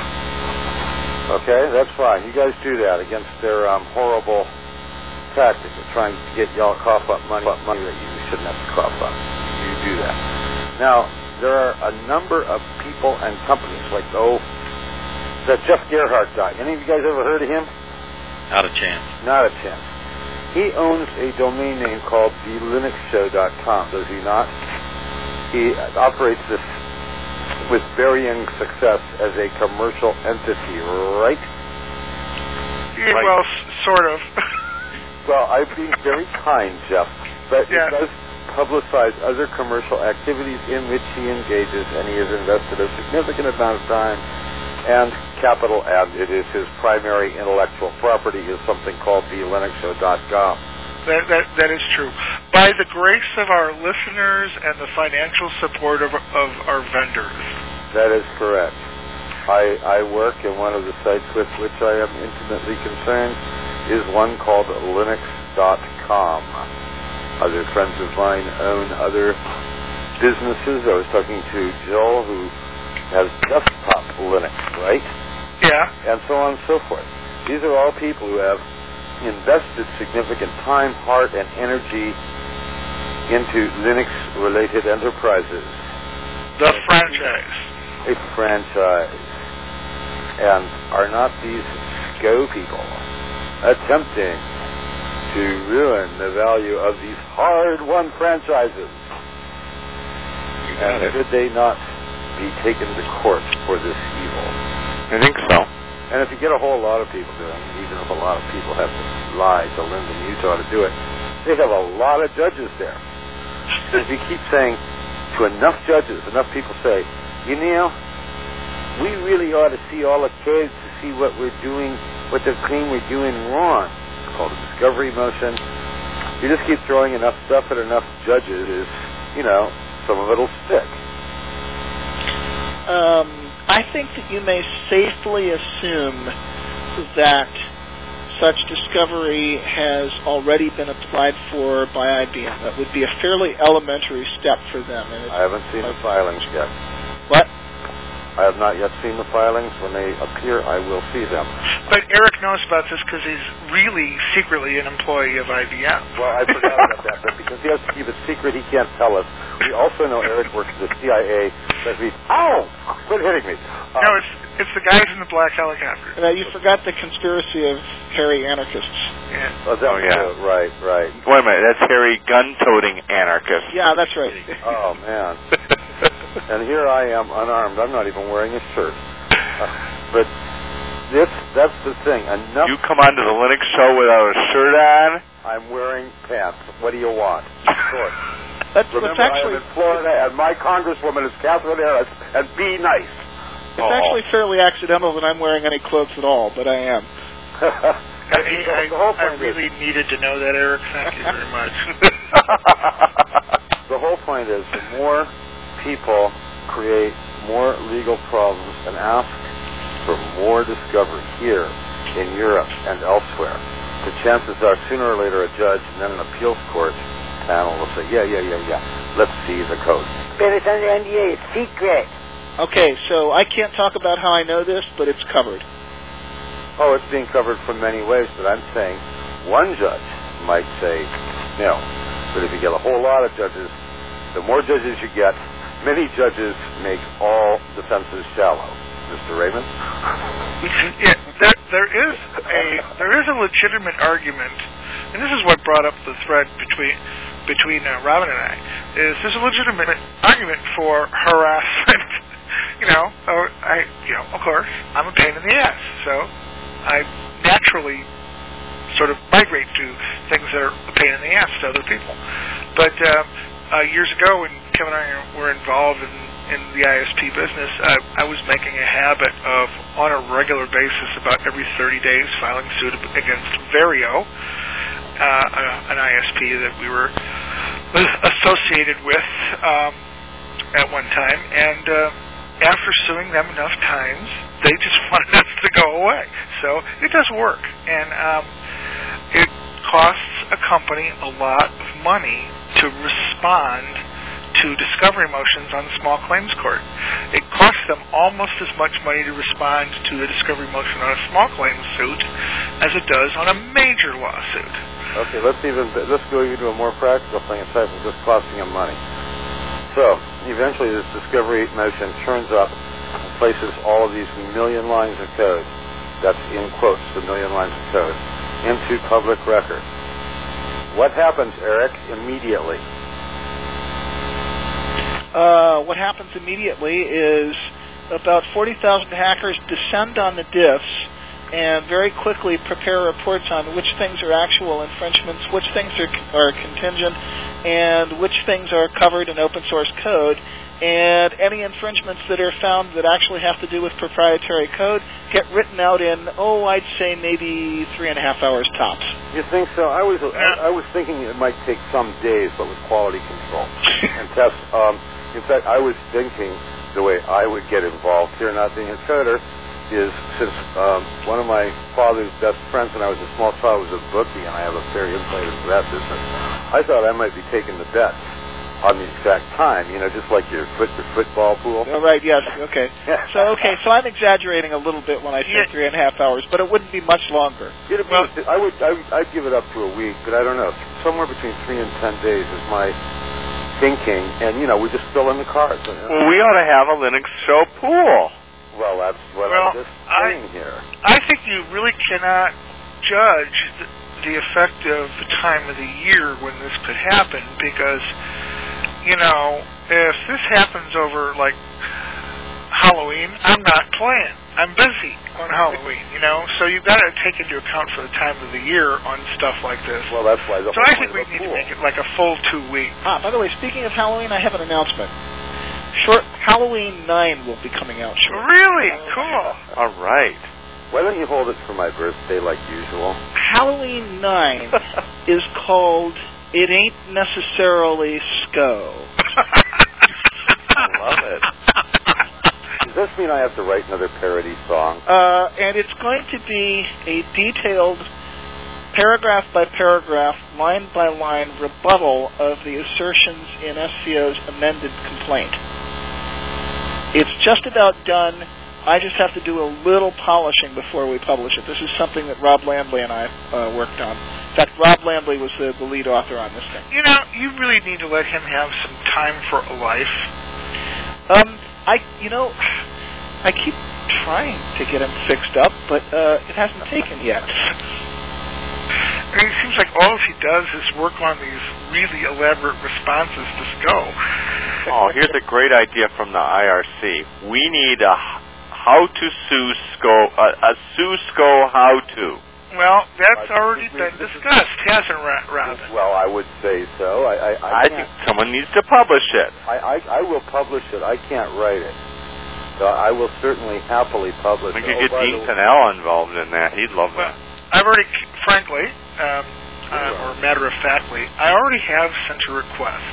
Okay, that's fine. You guys do that against their um, horrible tactic of trying to get y'all cough up money, up money that you shouldn't have to cough up. You do that. Now, there are a number of people and companies like, oh, that Jeff Gerhardt guy. Any of you guys ever heard of him? Not a chance. Not a chance. He owns a domain name called the linux show dot com, does he not? He operates this with varying success as a commercial entity, right? Yeah, Right. well, s- sort of. Well, I'm being very kind, Jeff, but Yeah. it does publicize other commercial activities in which he engages, and he has invested a significant amount of time and capital, and it is his primary intellectual property is something called the linux show dot com. That, that that is true. By the grace of our listeners and the financial support of, of our vendors. That is correct. I, I work, and one of the sites with which I am intimately concerned is one called linux dot com. Other friends of mine own other businesses. I was talking to Jill, who has desktop Linux, right? Yeah. And so on and so forth. These are all people who have invested significant time, heart, and energy into Linux-related enterprises. The franchise. A franchise. And are not these Go people attempting to ruin the value of these hard-won franchises? And should they not be taken to court for this evil? I think so. And if you get a whole lot of people doing it, even if a lot of people have to lie to Linden, Utah to do it, they have a lot of judges there. And if you keep saying to enough judges, enough people say, you know, we really ought to see all the kids to see what we're doing, what they claim we're doing wrong. It's called a discovery motion. You just keep throwing enough stuff at enough judges, is, you know, some of it'll stick. Um, I think that you may safely assume that such discovery has already been applied for by I B M. That would be a fairly elementary step for them. And I haven't seen the filings yet. What? I have not yet seen the filings. When they appear, I will see them. But Eric knows about this because he's really secretly an employee of I B M. Well, I forgot about that, but because he has to keep it secret, he can't tell us. We also know Eric works for the C I A. That we, ow! Quit hitting me. Um, no, it's it's the guys in the black helicopter. Uh, you forgot the conspiracy of hairy anarchists. Yeah. Oh, that Oh, yeah. uh, right, right. Wait a minute, that's Harry gun-toting anarchist. Yeah, that's right. Oh, man. And here I am, unarmed. I'm not even wearing a shirt. Uh, but this, that's the thing. Enough. You come onto the Linux show without a shirt on? I'm wearing pants. What do you want? Short. That's, Remember, that's actually, I am in Florida, and my congresswoman is Catherine Harris, and be nice. it's oh. actually fairly accidental that I'm wearing any clothes at all, but I am. I, I, the whole I point really is, needed to know that, Eric. Thank you very much. the whole point is, the more people create more legal problems and ask for more discovery here in Europe and elsewhere, the chances are sooner or later a judge and then an appeals court panel will say, yeah, yeah, yeah, yeah, let's see the code. But it's under N D A. It's secret. Okay, so I can't talk about how I know this, but it's covered. Oh, it's being covered from many ways, but I'm saying one judge might say no. But if you get a whole lot of judges, the more judges you get, many judges make all defenses shallow. Mister Raymond? Yeah, there, there is a there is a legitimate argument, and this is what brought up the thread between between uh, Robin and I. Is there's a legitimate argument for harassment? You know, or I you know, of course, I'm a pain in the ass, so I naturally sort of migrate to things that are a pain in the ass to other people. But um, uh, years ago, when Kevin and I were involved in, in the I S P business, uh, I was making a habit of, on a regular basis, about every thirty days, filing suit against Vario, uh, an I S P that we were associated with um, at one time, and uh, after suing them enough times, they just wanted us to go away. So it does work, and um, it costs a company a lot of money to respond to discovery motions on the small claims court. It costs them almost as much money to respond to a discovery motion on a small claims suit as it does on a major lawsuit. Okay, let's even let's go into a more practical thing aside from just costing them money. So eventually, this discovery motion turns up and places all of these million lines of code, that's in quotes, the million lines of code, into public record. What happens, Eric, immediately? Uh, what happens immediately is about forty thousand hackers descend on the diffs and very quickly prepare reports on which things are actual infringements, which things are, are contingent, and which things are covered in open source code. And any infringements that are found that actually have to do with proprietary code get written out in, oh, I'd say maybe three and a half hours tops. You think so? I was I, I was thinking it might take some days, but with quality control and tests. Um, in fact, I was thinking the way I would get involved here, not being a coder, is since um, one of my father's best friends when I was a small child was a bookie, and I have a fair insight into that business, I thought I might be taking the bet on the exact time, you know, just like your foot your football pool. Oh, right, yes, okay. So, okay, so I'm exaggerating a little bit when I say yeah. three and a half hours, but it wouldn't be much longer. It'd be, well, I would, I would, I'd give it up to a week, but I don't know. Somewhere between three and ten days is my thinking, and, you know, we just fill in the cards. You know? Well, we ought to have a Linux show pool. Well, that's what well, I'm just saying I, here. I think you really cannot judge the, the effect of the time of the year when this could happen, because, you know, if this happens over, like, Halloween, I'm not playing. I'm busy on Halloween, you know, so you've got to take into account for the time of the year on stuff like this. Well, that's why the So I think we need cool. to make it like a full two weeks. Ah, by the way, speaking of Halloween, I have an announcement. Short Halloween nine will be coming out shortly. Really? Cool. All right. Why don't you hold it for my birthday like usual? Halloween nine is called It Ain't Necessarily SCO. I love it. Does this mean I have to write another parody song? Uh, and it's going to be a detailed paragraph by paragraph, line by line rebuttal of the assertions in S C O's amended complaint. It's just about done. I just have to do a little polishing before we publish it. This is something that Rob Landley and I uh, worked on. In fact, Rob Landley was the, the lead author on this thing. You know, you really need to let him have some time for a life. Um, I, you know, I keep trying to get him fixed up, but uh, it hasn't taken yet. I mean, it seems like all he does is work on these really elaborate responses to S C O. Oh, here's a great idea from the I R C. We need a how to sue S C O, a, a sue S C O how to. Well, that's already been discussed, hasn't it, Robin? Well, I would say so. I, I, I, I think someone needs to publish it. I, I, I will publish it. I can't write it. So I will certainly happily publish we it. could Oh, get by Dean the- Tennell involved in that. He'd love Well, that. I've already, frankly, um, uh, or matter of factly, I already have sent a request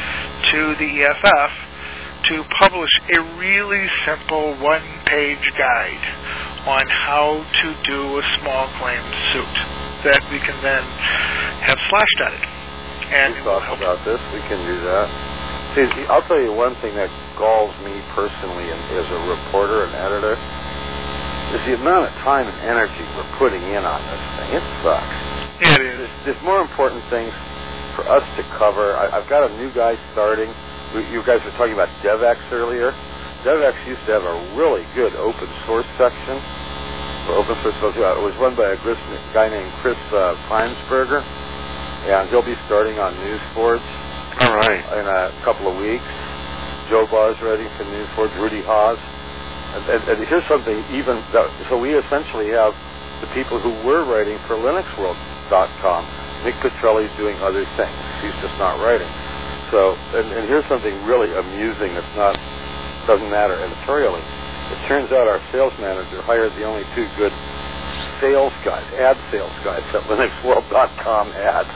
to the E F F to publish a really simple one-page guide on how to do a small claim suit that we can then have slashed at it. And we it will talked help. about this. We can do that. See, I'll tell you one thing that galls me personally and as a reporter and editor is the amount of time and energy we're putting in on this thing. It sucks. Yeah, it is. There's, there's more important things for us to cover. I, I've got a new guy starting. We, you guys were talking about DevX earlier. DevX used to have a really good open source section. For open source, it was run by a guy named Chris uh, Feinsberger, and he'll be starting on NewsForge. All right. In a couple of weeks. Joe Barr's writing for NewsForge. Rudy Haas. And, and, and here's something even that, so we essentially have the people who were writing for Linux World dot com. Nick Petrelli's doing other things. He's just not writing. So, and, and here's something really amusing that's not, doesn't matter editorially. It turns out our sales manager hired the only two good sales guys, ad sales guys at Linux World dot com ads.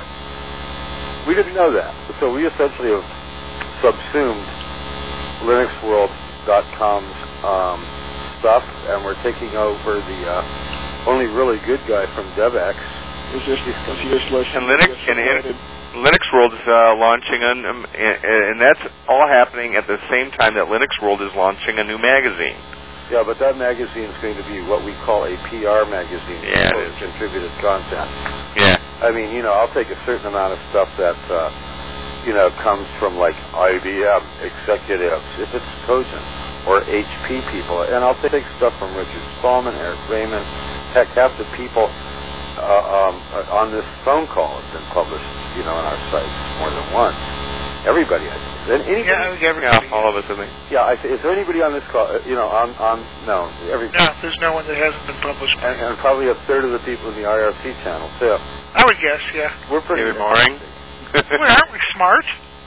We didn't know that. So we essentially have subsumed Linux World dot com's um, stuff, and we're taking over the uh, only really good guy from DevX. Is this useless? And Linux and, and Linux World is uh, launching, an, um, and, and that's all happening at the same time that Linux World is launching a new magazine. Yeah, but that magazine is going to be what we call a P R magazine. Yeah, it is. Contributed content. Yeah. I mean, you know, I'll take a certain amount of stuff that, uh, you know, comes from, like, I B M executives, if it's Cogent, or H P people, and I'll take stuff from Richard Stallman, Eric Raymond. Heck, half the people uh, um, on this phone call have been published, you know, on our site more than once. Everybody, I think. Is anybody? Yeah, I think everybody. Yeah, all of us, I think. Yeah, I th- is there anybody on this call, uh, you know, on, on, no, every, No, there's no one that hasn't been published. and, and probably a third of the people in the I R C channel, too. I would guess, yeah. We're pretty David Moring. Well, aren't we smart?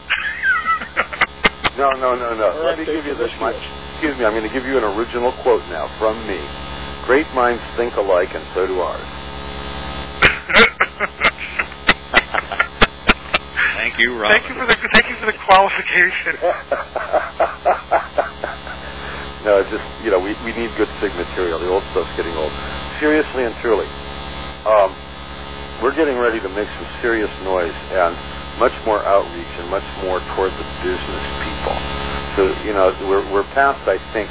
No, no, no, no. All Let right, me give you this. David, My, excuse me, I'm going to give you an original quote now from me. Great minds think alike, and so do ours. Thank you, Robin. Thank you for the thank you for the qualification. No, it's just, you know, we, we need good sig material. The old stuff's getting old. Seriously and truly, um, we're getting ready to make some serious noise and much more outreach and much more toward the business people. So, you know, we're we're past, I think,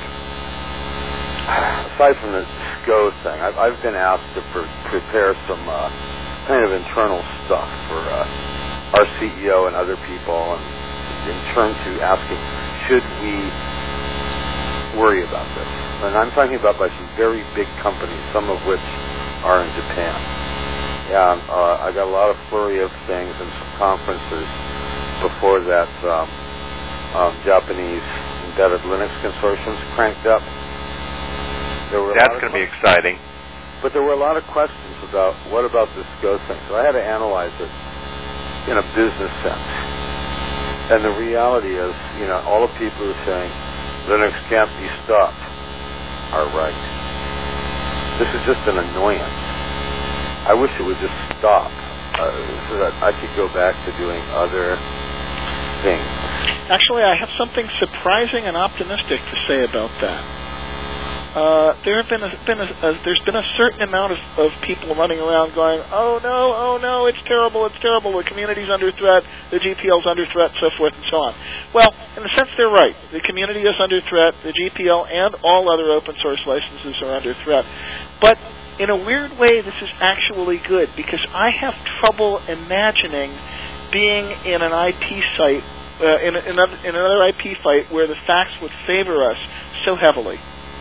aside from the S C O thing, I've, I've been asked to pre- prepare some uh, kind of internal stuff for uh, our C E O and other people, and in terms to asking, should we worry about this? And I'm talking about by some very big companies, some of which are in Japan. And uh, I got a lot of flurry of things and some conferences before that um, um, Japanese embedded Linux consortiums cranked up. There were That's going to be exciting. But there were a lot of questions about what about this S C O thing. So I had to analyze it in a business sense. And the reality is, you know, all the people who are saying Linux can't be stopped are right. This is just an annoyance. I wish it would just stop uh, so that I could go back to doing other things. Actually, I have something surprising and optimistic to say about that. uh, there have been a, been a, a there's been a certain amount of, of people running around going, oh no, oh no, it's terrible, it's terrible, the community's under threat, the G P L's under threat, so forth and so on. Well, in a sense, they're right. The community is under threat. The G P L and all other open source licenses are under threat. But in a weird way, this is actually good, because I have trouble imagining being in an I P site, uh, in, a, in, another, in another I P fight where the facts would favor us so heavily.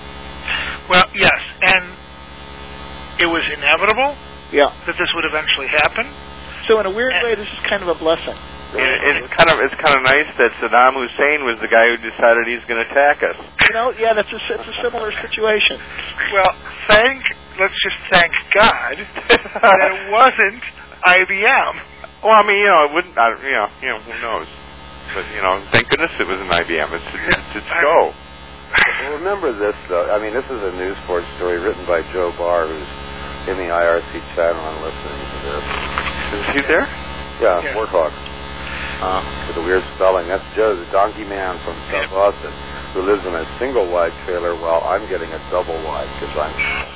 Well, yes, and it was inevitable yeah. that this would eventually happen. So in a weird and way, this is kind of a blessing. It, it's kind of it's kind of nice that Saddam Hussein was the guy who decided he's going to attack us. You know, yeah, that's a, it's a similar situation. Well, thank let's just thank God that it wasn't I B M. Well, I mean, you know, it wouldn't. I, you know, you know, who knows? But you know, thank goodness it was an I B M. It's it's, it's go. Well, remember this, though. I mean, this is a News Force story written by Joe Barr, who's in the I R C channel and listening to this. Is he there? Yeah, yeah. Warthog. Uh, with a weird spelling. That's Joe, the donkey man from South Boston, who lives in a single-wide trailer while I'm getting a double-wide, because I'm...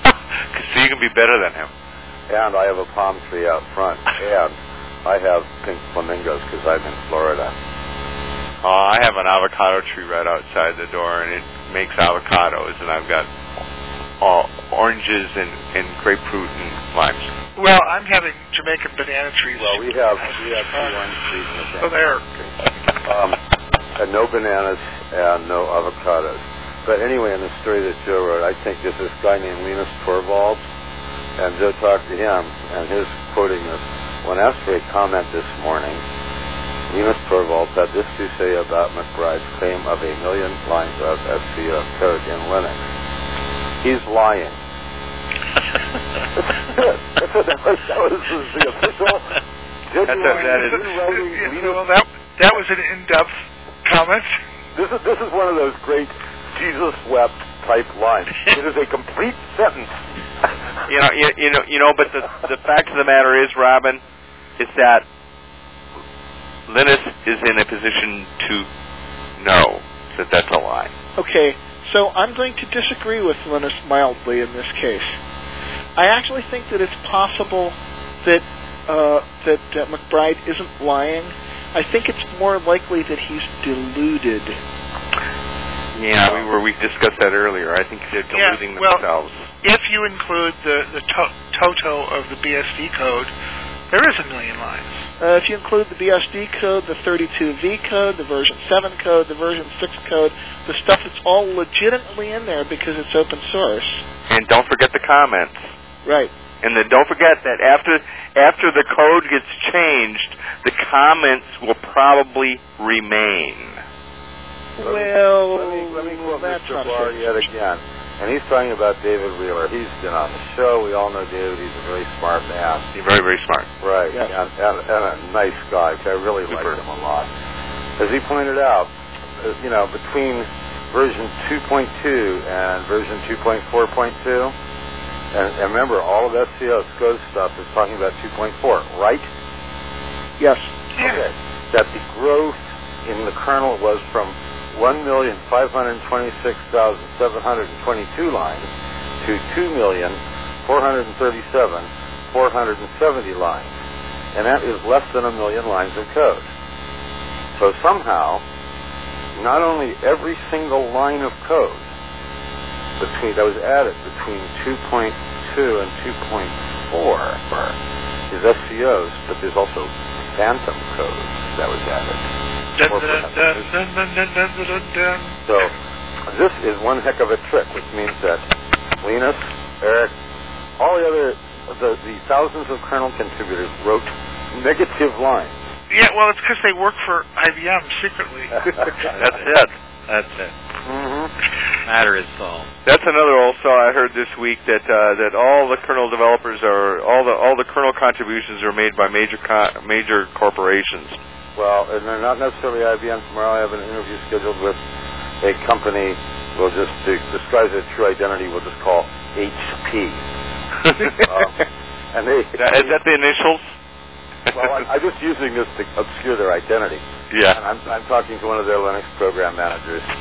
So you can be better than him. And I have a palm tree out front, and I have pink flamingos, because I'm in Florida. Oh, I have an avocado tree right outside the door, and it makes avocados, and I've got all oranges and, and grapefruit and limes. Well, I'm having Jamaican banana trees. Well, we have we have two orange trees in the Oh, there. Um, and no bananas and no avocados. But anyway, in the story that Joe wrote, I think there's this guy named Linus Torvalds, and Joe talked to him, and his quoting this, when asked for a comment this morning, Linus Torvalds had this to say about McBride's claim of a million lines of S C O code in Linux. He's lying. That's what that was. That was the official. That's a, that is. Yeah, well, that that was an in-depth comment. This is this is one of those great Jesus wept type lines. It is a complete sentence. You know, you, you know, you know. But the the fact of the matter is, Robin, is that Linus is in a position to know that that's a lie. Okay, so I'm going to disagree with Linus mildly in this case. I actually think that it's possible that uh, that uh, McBride isn't lying. I think it's more likely that he's deluded. Yeah, we were we discussed that earlier. I think they're deluding yeah, well, themselves. If you include the the to- toto of the B S D code, there is a million lines. Uh, if you include the B S D code, the thirty-two V code, the version seven code, the version six code, the stuff that's all legitimately in there because it's open source. And don't forget the comments. Right. And then don't forget that after after the code gets changed, the comments will probably remain. Well, let me, let me quote that's Mister not Barr yet again. And he's talking about David Wheeler. He's been on the show. We all know David. He's a very smart man. He's very, very smart. Right. Yes. And, and, and a nice guy. I really like him a lot. As he pointed out, uh, you know, between version two point two and version two point four point two, and, and remember, all of S C O SCO's stuff is talking about two point four, right? Yes. Okay. That the growth in the kernel was from one million five hundred twenty-six thousand seven hundred twenty-two lines to two million four hundred thirty-seven thousand four hundred seventy lines. And that is less than a million lines of code. So somehow, not only every single line of code between that was added between two point two and two point four is S C Os, but there's also phantom code that was added. Dun, dun, dun, dun, dun, dun, dun, dun. So this is one heck of a trick, which means that Linus, Eric, all the other the, the thousands of kernel contributors wrote negative lines. Yeah, well, it's because they work for I B M secretly. That's it. That's it. Mm-hmm. Matter is solved. That's another. Also, I heard this week that uh, that all the kernel developers are all the all the kernel contributions are made by major co- major corporations. Well, and they're not necessarily I B M. Tomorrow I have an interview scheduled with a company we'll just to describe their true identity, we'll just call H P. um, and they, that, is that the initials? Well, I, I'm just using this to obscure their identity. Yeah. And I'm, I'm talking to one of their Linux program managers,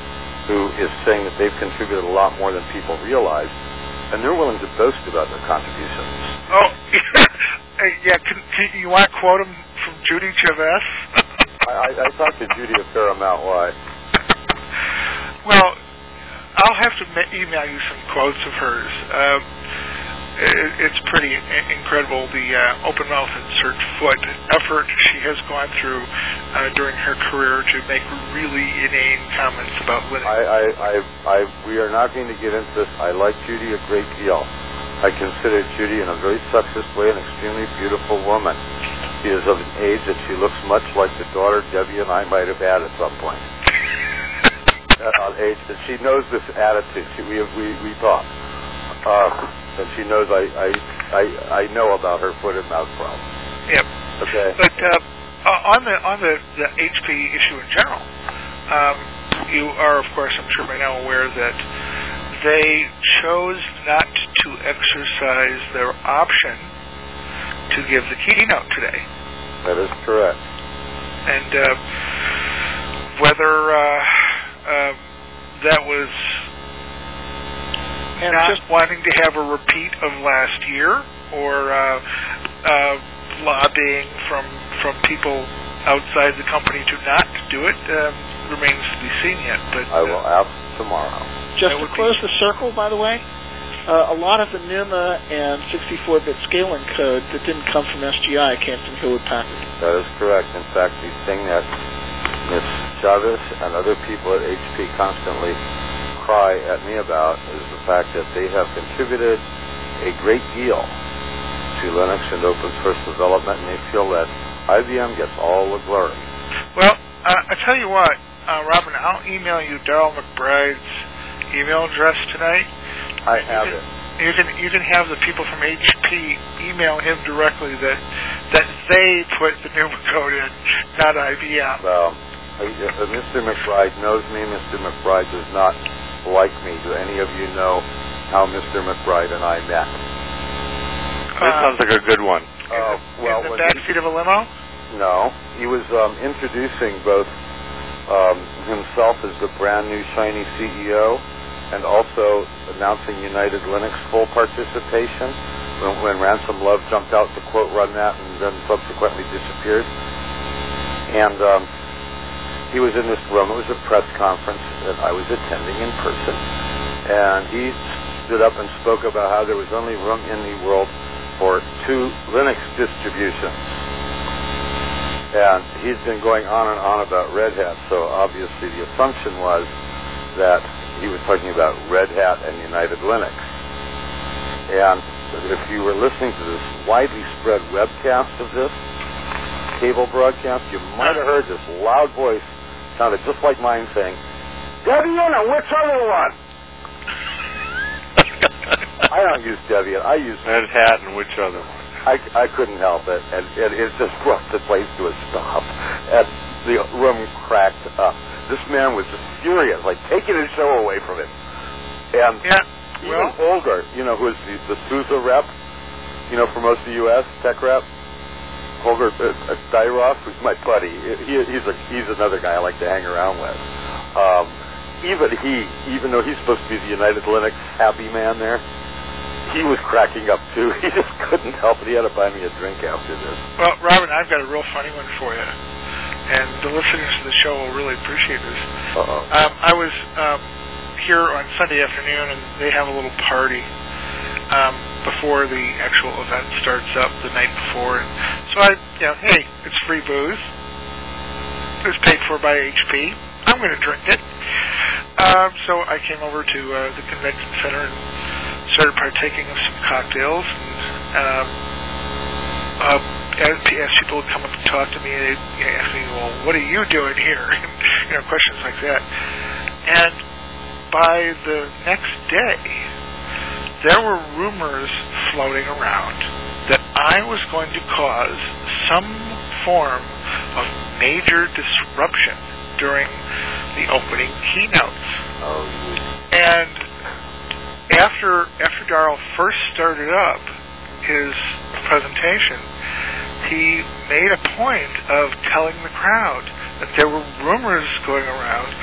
who is saying that they've contributed a lot more than people realize, and they're willing to boast about their contributions. Oh, yeah. Can, can you want to quote him from Judy Chavez? I, I, I talked to Judy a fair amount. Why? Well, I'll have to ma- email you some quotes of hers. Um, it, it's pretty I- incredible the uh, open mouth insert foot effort she has gone through uh, during her career to make really inane comments about Linux. I, I, I, I, we are not going to get into this. I like Judy a great deal. I consider Judy in a very sexist way an extremely beautiful woman. She is of an age that she looks much like the daughter Debbie and I might have had at some point. On age, and she knows this attitude. She, we we we talk, uh, and she knows I, I I I know about her foot and mouth problem. Yep. Okay. But uh, on the on the, the H P issue in general, um, you are of course I'm sure by now aware that they chose not to exercise their option to give the keynote today. That is correct. And uh, whether. Uh, Um, that was and not just wanting to have a repeat of last year, or uh, uh, lobbying from from people outside the company to not do it, um, remains to be seen yet. But I will uh, ask tomorrow. Just to close the circle, by the way, uh, a lot of the N U M A and sixty-four bit scaling code that didn't come from S G I came from Hewlett Packard. That is correct. In fact, the thing that Miz Chavez and other people at H P constantly cry at me about is the fact that they have contributed a great deal to Linux and open source development, and they feel that I B M gets all the glory. Well, uh, I tell you what, uh, Robin, I'll email you Darrell McBride's email address tonight. I have you can, it. You can you can have the people from H P email him directly that that they put the N U M A code in, not I B M. Well, uh, Mister McBride knows me. Mister McBride does not like me. Do any of you know how Mister McBride and I met? That uh, sounds like a good one. Uh, well, in the backseat of a limo? No. He was um, introducing both um, himself as the brand new shiny C E O and also announcing United Linux full participation when, when Ransom Love jumped out to quote run that and then subsequently disappeared. And um, he was in this room. It was a press conference that I was attending in person. And he stood up and spoke about how there was only room in the world for two Linux distributions. And he's been going on and on about Red Hat, so obviously the assumption was that he was talking about Red Hat and United Linux. And if you were listening to this widely spread webcast of this cable broadcast, you might have heard this loud voice, sounded just like mine, saying, Debian and which other one? I don't use Debian. I use Red Hat and which other one? I, I couldn't help it, and, and it just brought the place to a stop. And the room cracked up. This man was just furious, like taking his show away from him. And yeah, even well, Holger, you know, who is the, the SUSE rep, you know, for most of the U S tech rep, Holger uh, Dyroff, who's my buddy. He, he's a, he's another guy I like to hang around with. Um, even he, even though he's supposed to be the United Linux happy man there, he was cracking up too. He just couldn't help it. He had to buy me a drink after this. Well, Robin, I've got a real funny one for you, and the listeners to the show will really appreciate this. Uh-oh. Um, I was um, here on Sunday afternoon, and they have a little party um, before the actual event starts up the night before. And so I, you know, hey, it's free booze. It's paid for by H P. I'm going to drink it. Um, so I came over to uh, the convention center and started partaking of some cocktails. And, um, uh, as, as people would come up and talk to me, they'd you know, ask me, well, what are you doing here? And, you know, questions like that. And by the next day, there were rumors floating around that I was going to cause some form of major disruption during the opening keynotes. Oh, and after after Darrell first started up his presentation, he made a point of telling the crowd that there were rumors going around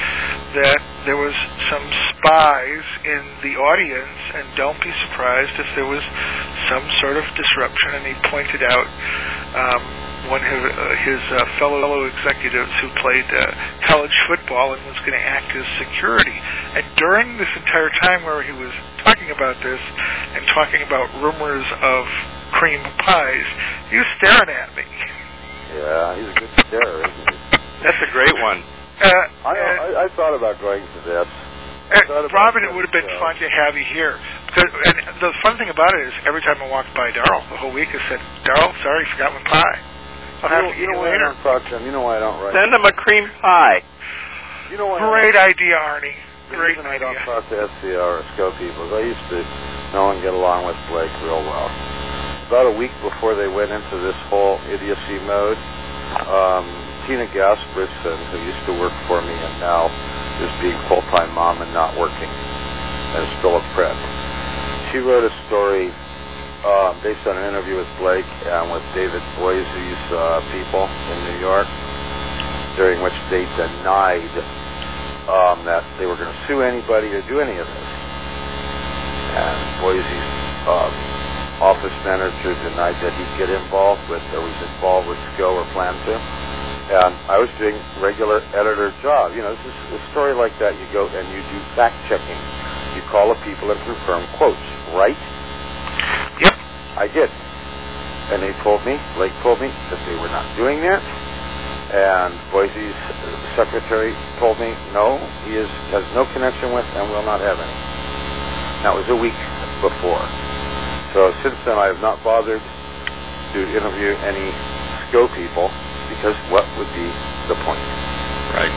that there was some spies in the audience, and don't be surprised if there was some sort of disruption. And he pointed out um, one of uh, his uh, fellow executives who played uh, college football and was going to act as security. And during this entire time where he was talking about this and talking about rumors of cream pies, he was staring at me. Yeah, he's a good starer, isn't he? That's a great one. Uh, I, I, I thought about going to this. Uh, Robin, it would have been show. fun to have you here. Because, and the fun thing about it is, every time I walked by Darryl, the whole week I said, Darryl, sorry, you forgot my pie. I'll have you know, to you eat know it later. I don't talk to him. You know why I don't write. Send him a cream pie. You know why Great I idea, Arnie. Great reason idea. I don't talk to S C R or SCO people is I used to know and get along with Blake real well. About a week before they went into this whole idiocy mode, um, Tina Gasperson, who used to work for me and now is being full-time mom and not working, and is still a friend, she wrote a story uh, based on an interview with Blake and with David Boise's uh, people in New York, during which they denied um, that they were going to sue anybody or do any of this. And Boise's um, office manager denied that he'd get involved with, or was involved with SCO or planned to. And I was doing regular editor job. You know, this is a story like that. You go and you do fact checking. You call the people and confirm quotes, right? Yep. I did. And they told me, Blake told me, that they were not doing that. And Boise's secretary told me, no, he is has no connection with and will not have any. That was a week before. So since then, I have not bothered to interview any SCO people, because what would be the point? Right.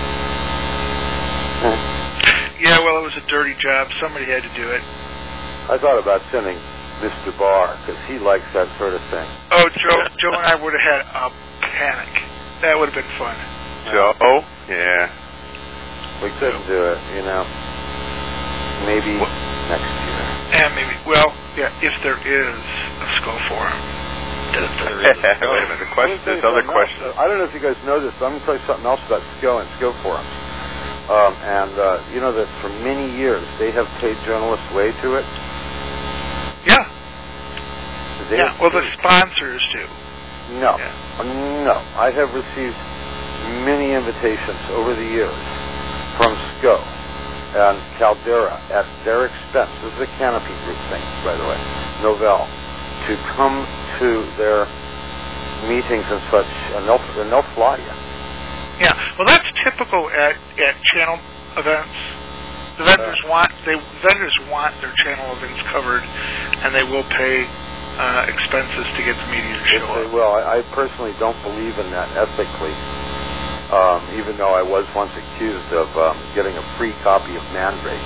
Hmm. Yeah, well, it was a dirty job. Somebody had to do it. I thought about sending Mister Barr, because he likes that sort of thing. Oh, Joe, Joe and I would have had a panic. That would have been fun. Joe? Oh, yeah. We couldn't do it, you know. Maybe what? Next year. And maybe, well, yeah, if there is a SCO forum. Wait a minute, the question, there's other questions. I don't know if you guys know this, but I'm going to tell you something else about SCO and SCO forums. Um, and uh, you know that for many years they have paid journalists way to it? Yeah. They yeah, well, the sponsors do. No. Yeah. No. I have received many invitations over the years from SCO and Caldera at their expense. This is a Canopy Group thing, by the way. Novell. To come to their meetings and such, and they'll, and they'll fly you. Yeah, well, that's typical at, at channel events. The vendors uh, want they vendors want their channel events covered, and they will pay uh, expenses to get the media to show they up. Will. I, I personally don't believe in that ethically. Um, even though I was once accused of um, getting a free copy of Mandrake.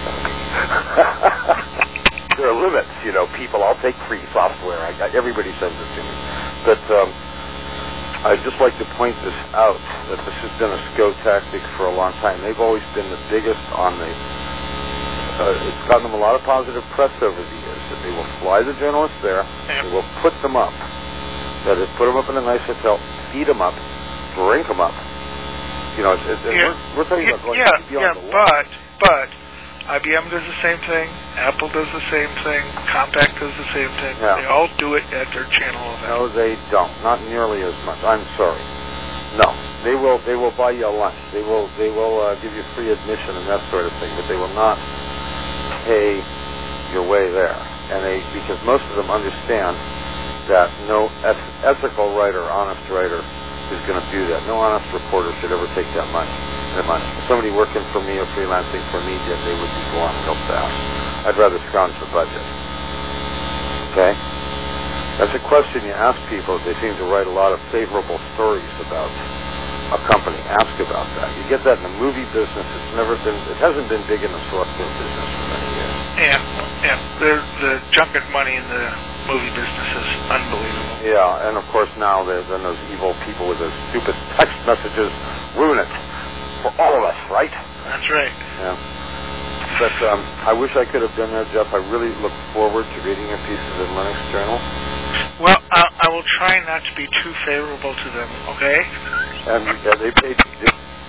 There are limits, you know, people. I'll take free software. I, I, everybody sends it to me. But um, I'd just like to point this out, that this has been a SCO tactic for a long time. They've always been the biggest on the... Uh, it's gotten them a lot of positive press over the years, that they will fly the journalists there, yeah. They will put them up. That is, put them up in a nice hotel, feed them up, drink them up. You know, it's, it's, yeah. we're, we're talking yeah, about going yeah, beyond yeah, the but, but... I B M does the same thing. Apple does the same thing. Compaq does the same thing. Yeah. They all do it at their channel event. No, they don't. Not nearly as much. I'm sorry. No, they will. They will buy you a lunch. They will. They will uh, give you free admission and that sort of thing. But they will not pay your way there. And they, because most of them understand that no eth- ethical writer, honest writer, is going to do that. No honest reporter should ever take that money. Their money. If somebody working for me or freelancing for me did, they would be gone real fast. I'd rather scrounge the budget. Okay? That's a question you ask people. They seem to write a lot of favorable stories about a company. Ask about that. You get that in the movie business. It's never been. It hasn't been big in the source film business for many years. Yeah, yeah. The the junket money in the movie business is unbelievable. Yeah, and of course now there's then those evil people with those stupid text messages ruin it. For all of us, right? That's right. Yeah. But um, I wish I could have been there, Jeff. I really look forward to reading your pieces in Linux Journal. Well, I, I will try not to be too favorable to them, okay? And uh, they paid. They,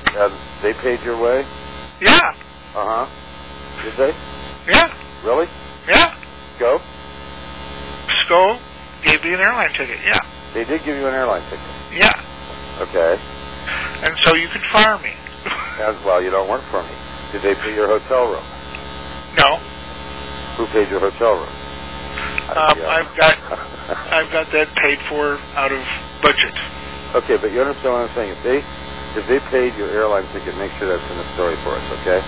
And they paid your way? Yeah. Uh-huh. Did they? Yeah. Really? Yeah. Go? SCO gave me an airline ticket, yeah. They did give you an airline ticket? Yeah. Okay. And so you could fire me. As well, you don't work for me. Did they pay your hotel room? No. Who paid your hotel room? Um, yeah. I've got I've got that paid for out of budget. Okay, but you understand what I'm saying. If they if they paid your airline ticket, make sure that's in the story for us, okay?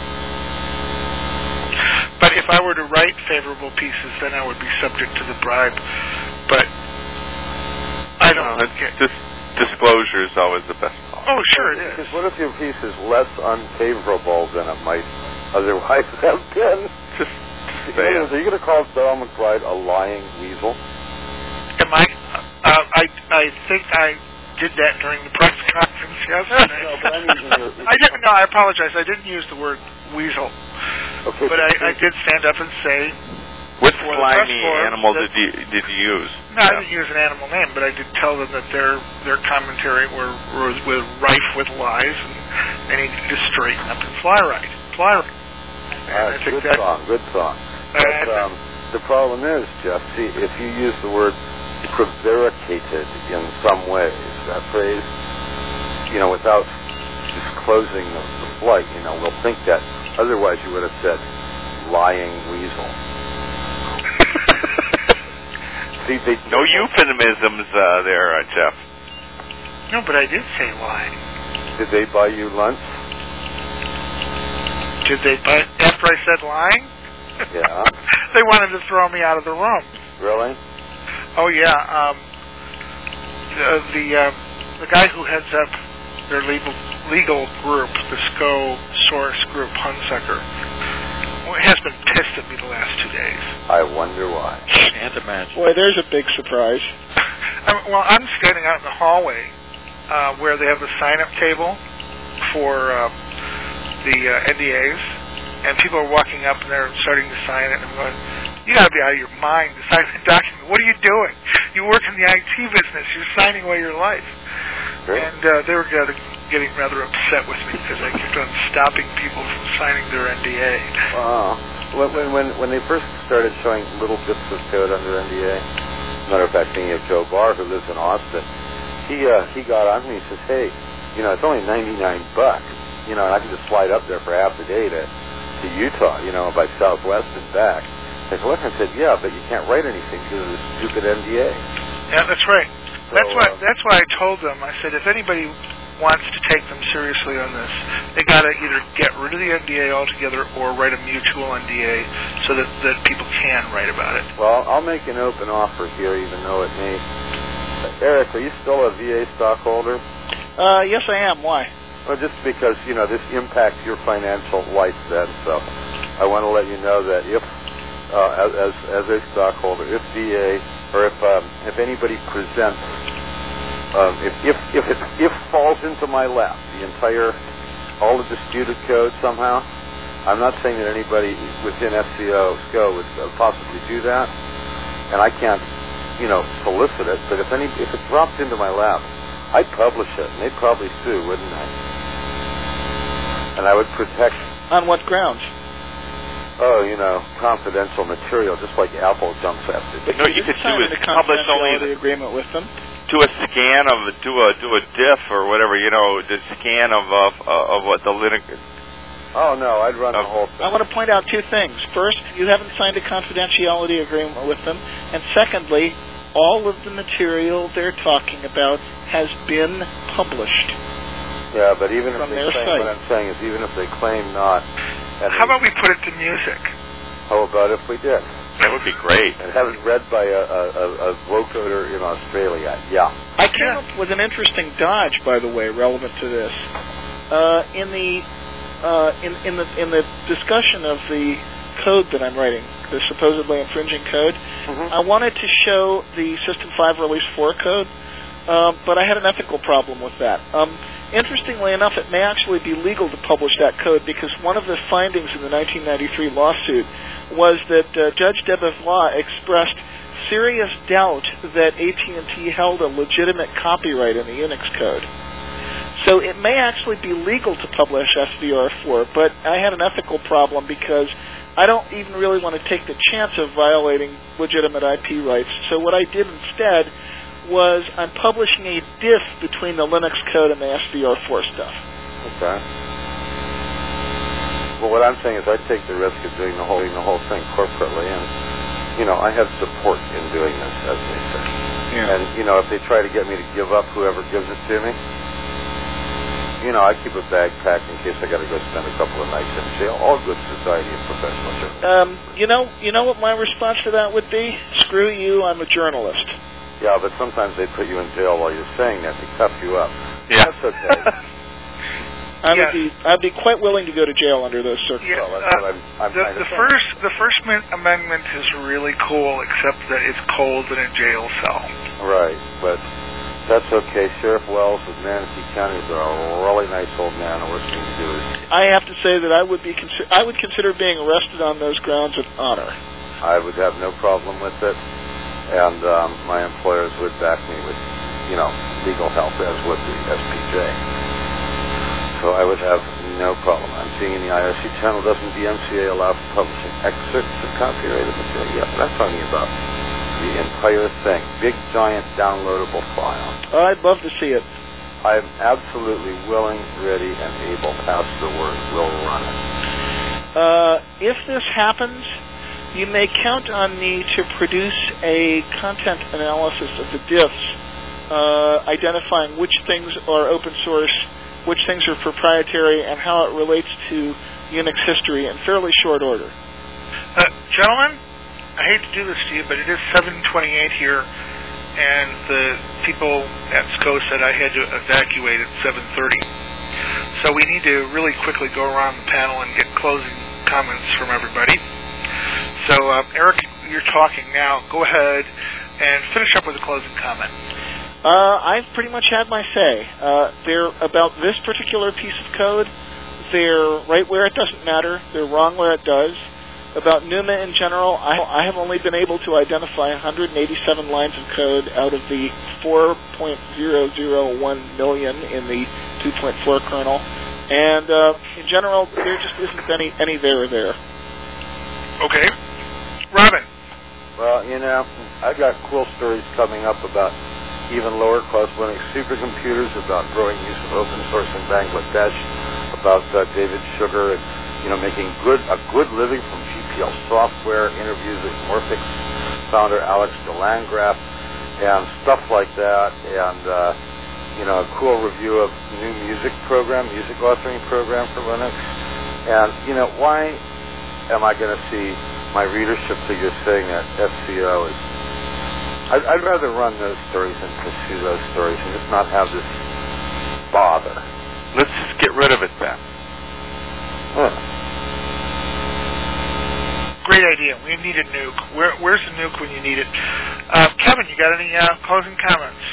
But if I were to write favorable pieces, then I would be subject to the bribe. But I don't no, get dis- disclosure is always the best call. Oh, sure it is. Because what if your piece is less unfavorable than it might otherwise have been? Just say it. Are you going to call Bell McBride a lying weasel? Am I? Uh, I I think I did that during the press conference yesterday. No, but I mean, you know, I didn't. No, I apologize. I didn't use the word weasel. Okay, but I, I did stand up and say. What slimy animal did you did you use? No, yeah. I didn't use an animal name, but I did tell them that their their commentary were was, was rife with lies, and they needed to straighten up and fly right, fly right. Uh, good that, song, good song. But um, the problem is, Jeff, see, if you use the word prevaricated in some ways, that phrase, you know, without disclosing the, the flight, you know, we'll think that. Otherwise, you would have said lying weasel. See, they, no euphemisms uh, there, uh, Jeff. No, but I did say lying. Did they buy you lunch? Did they buy after I said lying? Yeah. They wanted to throw me out of the room. Really? Oh yeah. Um, the the, uh, the guy who heads up their legal legal group, the SCO Source Group, Hunsucker, has been pissed at me the last two days. I wonder why. Can't imagine. Boy, there's a big surprise. I'm, well, I'm standing out in the hallway uh, where they have the sign-up table for uh, the uh, N D As, and people are walking up and they're starting to sign it, and I'm going, you got to be out of your mind to sign the document. What are you doing? You work in the I T business. You're signing away your life. Great. And uh, they were getting, getting rather upset with me because I kept on stopping people from signing their N D A. Wow. When, when, when they first started showing little bits of code under N D A, as a matter of fact, thinking of Joe Barr, who lives in Austin, he uh, he got on me and says, hey, you know, it's only ninety-nine bucks, you know, and I can just slide up there for half the day to, to Utah, you know, by Southwest and back. I said, what? I said, yeah, but you can't write anything because of this stupid N D A. Yeah, that's right. So, that's why. um, That's why I told them. I said, if anybody wants to take them seriously on this, they got to either get rid of the N D A altogether or write a mutual N D A so that, that people can write about it. Well, I'll make an open offer here, even though it may. Uh, Eric, are you still a V A stockholder? Uh, yes, I am. Why? Well, just because, you know, this impacts your financial life then, so I want to let you know that if, uh, as, as a stockholder, if V A, or if um, if anybody presents, um, if if if it if falls into my lap, the entire, all the disputed code somehow, I'm not saying that anybody within S C O SCO would uh, possibly do that, and I can't, you know, solicit it, but if any if it dropped into my lap, I'd publish it, and they'd probably sue, wouldn't they? And I would protect. On what grounds? Oh, you know, confidential material, just like Apple jumps after. But no, you could do is publish only the agreement with them. Do a scan of do a do a diff or whatever, you know, the scan of of, of what the Linux. Oh no, I'd run the whole thing. I want to point out two things. First, you haven't signed a confidentiality agreement with them, and secondly, all of the material they're talking about has been published. Yeah, but even if From they their claim, site. what I'm saying is, even if they claim not. How about we put it to music? How about if we did? That would be great. And have it read by a, a, a, a vocoder in Australia. Yeah. I came up with an interesting dodge, by the way, relevant to this. Uh, in the uh, in in the in the discussion of the code that I'm writing, the supposedly infringing code, mm-hmm. I wanted to show the System five Release four code, uh, but I had an ethical problem with that. Um, Interestingly enough, it may actually be legal to publish that code because one of the findings in the nineteen ninety-three lawsuit was that uh, Judge Debevoise expressed serious doubt that A T and T held a legitimate copyright in the Unix code. So it may actually be legal to publish S V R four, but I had an ethical problem because I don't even really want to take the chance of violating legitimate I P rights. So what I did instead was I'm publishing a diff between the Linux code and the S V R four stuff. Okay. Well, what I'm saying is I take the risk of doing the whole, doing the whole thing corporately, and, you know, I have support in doing this, as they say. Yeah. And, you know, if they try to get me to give up whoever gives it to me, you know, I keep a bag packed in case I got to go spend a couple of nights in jail. All good society and professional journalism. Um, you know, you know what my response to that would be? Screw you, I'm a journalist. Yeah, but sometimes they put you in jail while you're saying that. They cuff you up. Yeah. That's okay. I Yeah. would be, I'd be quite willing to go to jail under those circumstances. Yeah, Well, that's uh, what I'm, I'm the, kind of the saying. first the First Min- Amendment is really cool, except that it's cold in a jail cell. Right, but that's okay. Sheriff Wells of Manatee County is a really nice old man. The worst thing to do is... I have to say that I would be, consi- I would consider being arrested on those grounds with honor. I would have no problem with it, and um, my employers would back me with, you know, legal help, as would the S P J. So I would have no problem. I'm seeing in the I R C channel, doesn't the M C A allow for publishing excerpts of copyrighted material? Yeah, but I'm talking about the entire thing. Big, giant, downloadable file. Oh, I'd love to see it. I'm absolutely willing, ready, and able. Pass the word. We'll run it. Uh, if this happens, you may count on me to produce a content analysis of the diffs, uh, identifying which things are open source, which things are proprietary, and how it relates to Unix history in fairly short order. Uh, gentlemen, I hate to do this to you, but it is seven twenty-eight here, and the people at S C O said I had to evacuate at seven thirty. So we need to really quickly go around the panel and get closing comments from everybody. So, uh, Eric, you're talking now. Go ahead and finish up with a closing comment. Uh, I've pretty much had my say. Uh, they're about this particular piece of code. They're right where it doesn't matter. They're wrong where it does. About NUMA in general, I, I have only been able to identify one hundred eighty-seven lines of code out of the four point zero zero one million in the two point four kernel. And uh, in general, there just isn't any, any there or there. Okay. Robin. Well, you know, I've got cool stories coming up about even lower cost Linux supercomputers, about growing use of open source in Bangladesh, about uh, David Sugar and, you know, making good a good living from G P L software, interviews with Morphix founder Alex de Landgraf, and stuff like that, and, uh, you know, a cool review of new music program, music authoring program for Linux. And, you know, why am I going to see my readership figure saying that S C O is... I'd, I'd rather run those stories and pursue those stories and just not have this bother. Let's just get rid of it then. Huh. Great idea. We need a nuke. Where, where's the nuke when you need it? Uh, Kevin, you got any uh, closing comments?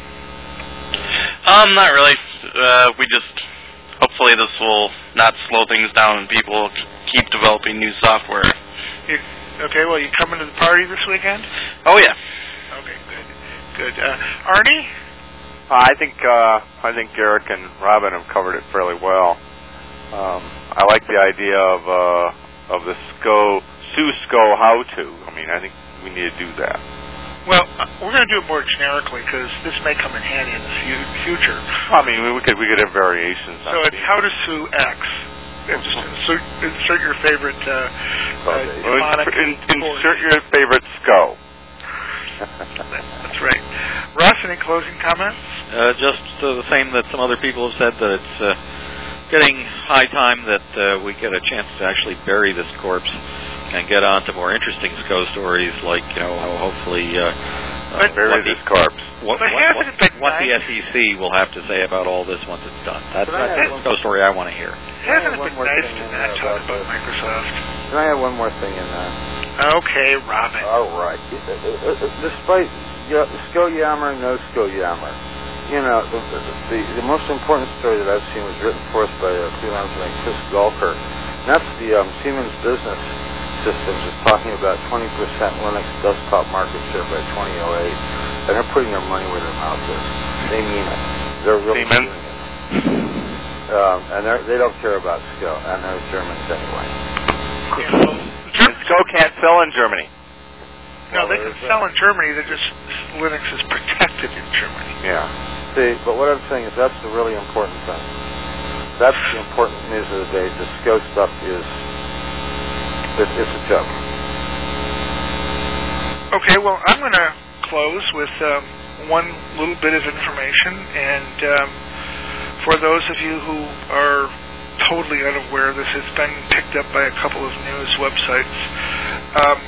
Um, not really. Uh, we just, hopefully this will not slow things down and people keep developing new software. You, okay, well, you coming to the party this weekend? Oh, yeah. Okay, good. Good. Uh, Arnie? Uh, I think uh, I think Eric and Robin have covered it fairly well. Um, I like the idea of uh, of the S C O, Sue S C O how-to. I mean, I think we need to do that. Well, uh, we're going to do it more generically because this may come in handy in the fu- future. I mean, we could we could have variations. So on it's how to sue X. And just insert, insert your favorite uh, uh, demonic... In, insert your favorite S C O. That's right. Russ, any closing comments? Uh, just uh, the same that some other people have said, that it's uh, getting high time that uh, we get a chance to actually bury this corpse and get on to more interesting S C O stories, like, you know, how hopefully uh, uh, bury this corpse. What, but what, hasn't it been what the nice? S E C will have to say about all this once it's done. That's, But I that's have the one- S C O story I want to hear. Hasn't it one been more nice thing to in not there talk about about Microsoft? Can I have one more thing in there? Okay, Robin. All right. Despite yeah, S C O Yammer, no S C O Yammer, you know, the, the, the most important story that I've seen was written for us by a freelancer named Chris Gulker. And that's the um, Siemens Business Systems is talking about twenty percent Linux desktop market share by twenty oh eight. And they're putting their money where their mouth is. They mean it. They're really Siemens? doing it. um, and they don't care about S C O, and they're Germans anyway. Yeah, well, And S C O can't sell in Germany. no, they can sell in Germany. They're just Linux is protected in Germany. Yeah. See, but what I'm saying is that's the really important thing. That's the important news of the day. The S C O stuff is it, it's a joke. Okay, well, I'm going to close with um, one little bit of information, and um, for those of you who are totally unaware of this, it's been picked up by a couple of news websites. Um,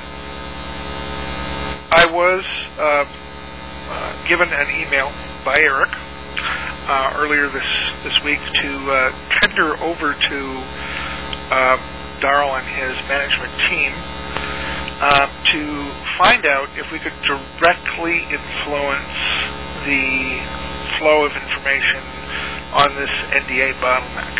I was uh, uh, given an email by Eric uh, earlier this, this week to uh, tender over to uh, Darrell and his management team uh, to find out if we could directly influence the flow of information on this N D A bottleneck.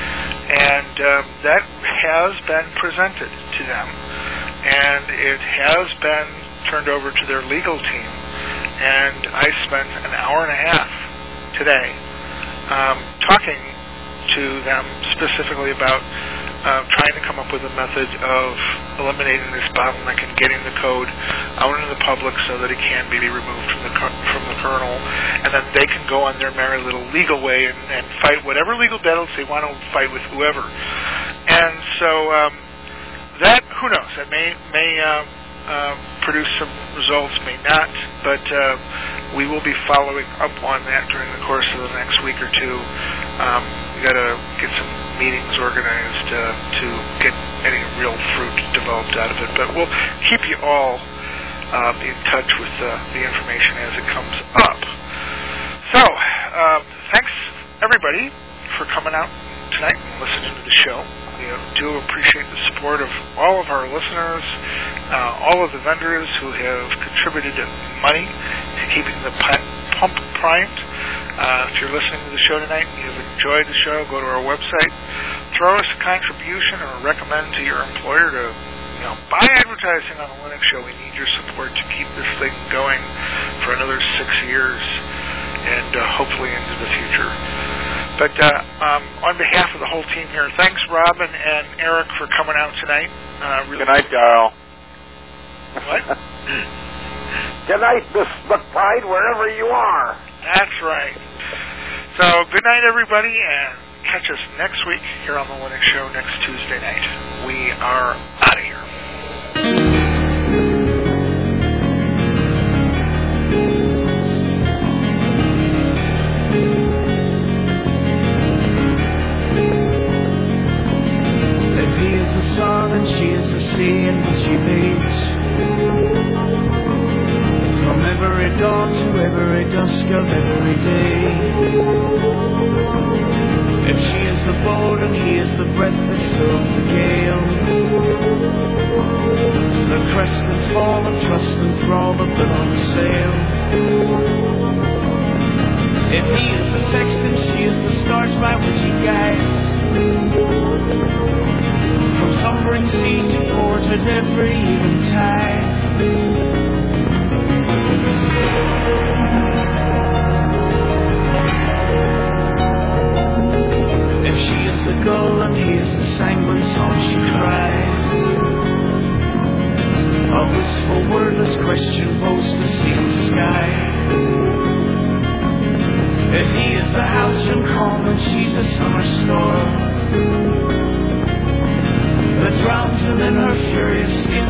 And um, that has been presented to them. And it has been turned over to their legal team. And I spent an hour and a half today um, talking to them specifically about uh, trying to come up with a method of eliminating this bottleneck and getting the code out into the public so that it can be removed from the from the kernel, and then they can go on their merry little legal way and, and fight whatever legal battles they want to fight with whoever. And so um, that, who knows, that may may uh, uh, produce some results, may not, but uh, we will be following up on that during the course of the next week or two. Um, we got to get some meetings organized uh, to get any real fruit developed out of it, but we'll keep you all uh, in touch with uh, the information as it comes up. So, uh, thanks everybody for coming out tonight and listening to the show. We do appreciate the support of all of our listeners, uh, all of the vendors who have contributed money to keeping the pump primed. Uh, if you're listening to the show tonight and you've enjoyed the show, go to our website, throw us a contribution, or recommend to your employer to, you know, buy advertising on the Linux Show. We need your support to keep this thing going for another six years and uh, hopefully into the future. But uh, um, on behalf of the whole team here, thanks, Robin and Eric, for coming out tonight. Uh, really Good night, Darrell. What? Good night, Miss McBride, wherever you are. That's right. So, good night, everybody, and catch us next week here on the Linux Show next Tuesday night. We are out of here. If he is the sun and she is the sea in which he meets, from every dawn to every dusk of every day. If she is the boat and he is the breath that fills the gale, the crest and fall and trust and thrall that put on the sail. If he is the text and she is the stars by which he guides, from slumbering sea to port at every eventide. If she is the gull and he is the sanguine song she cries, a wistful wordless question bows to sea and sky. If he is the halcyon calm and she's a summer storm that drowns within her furious skin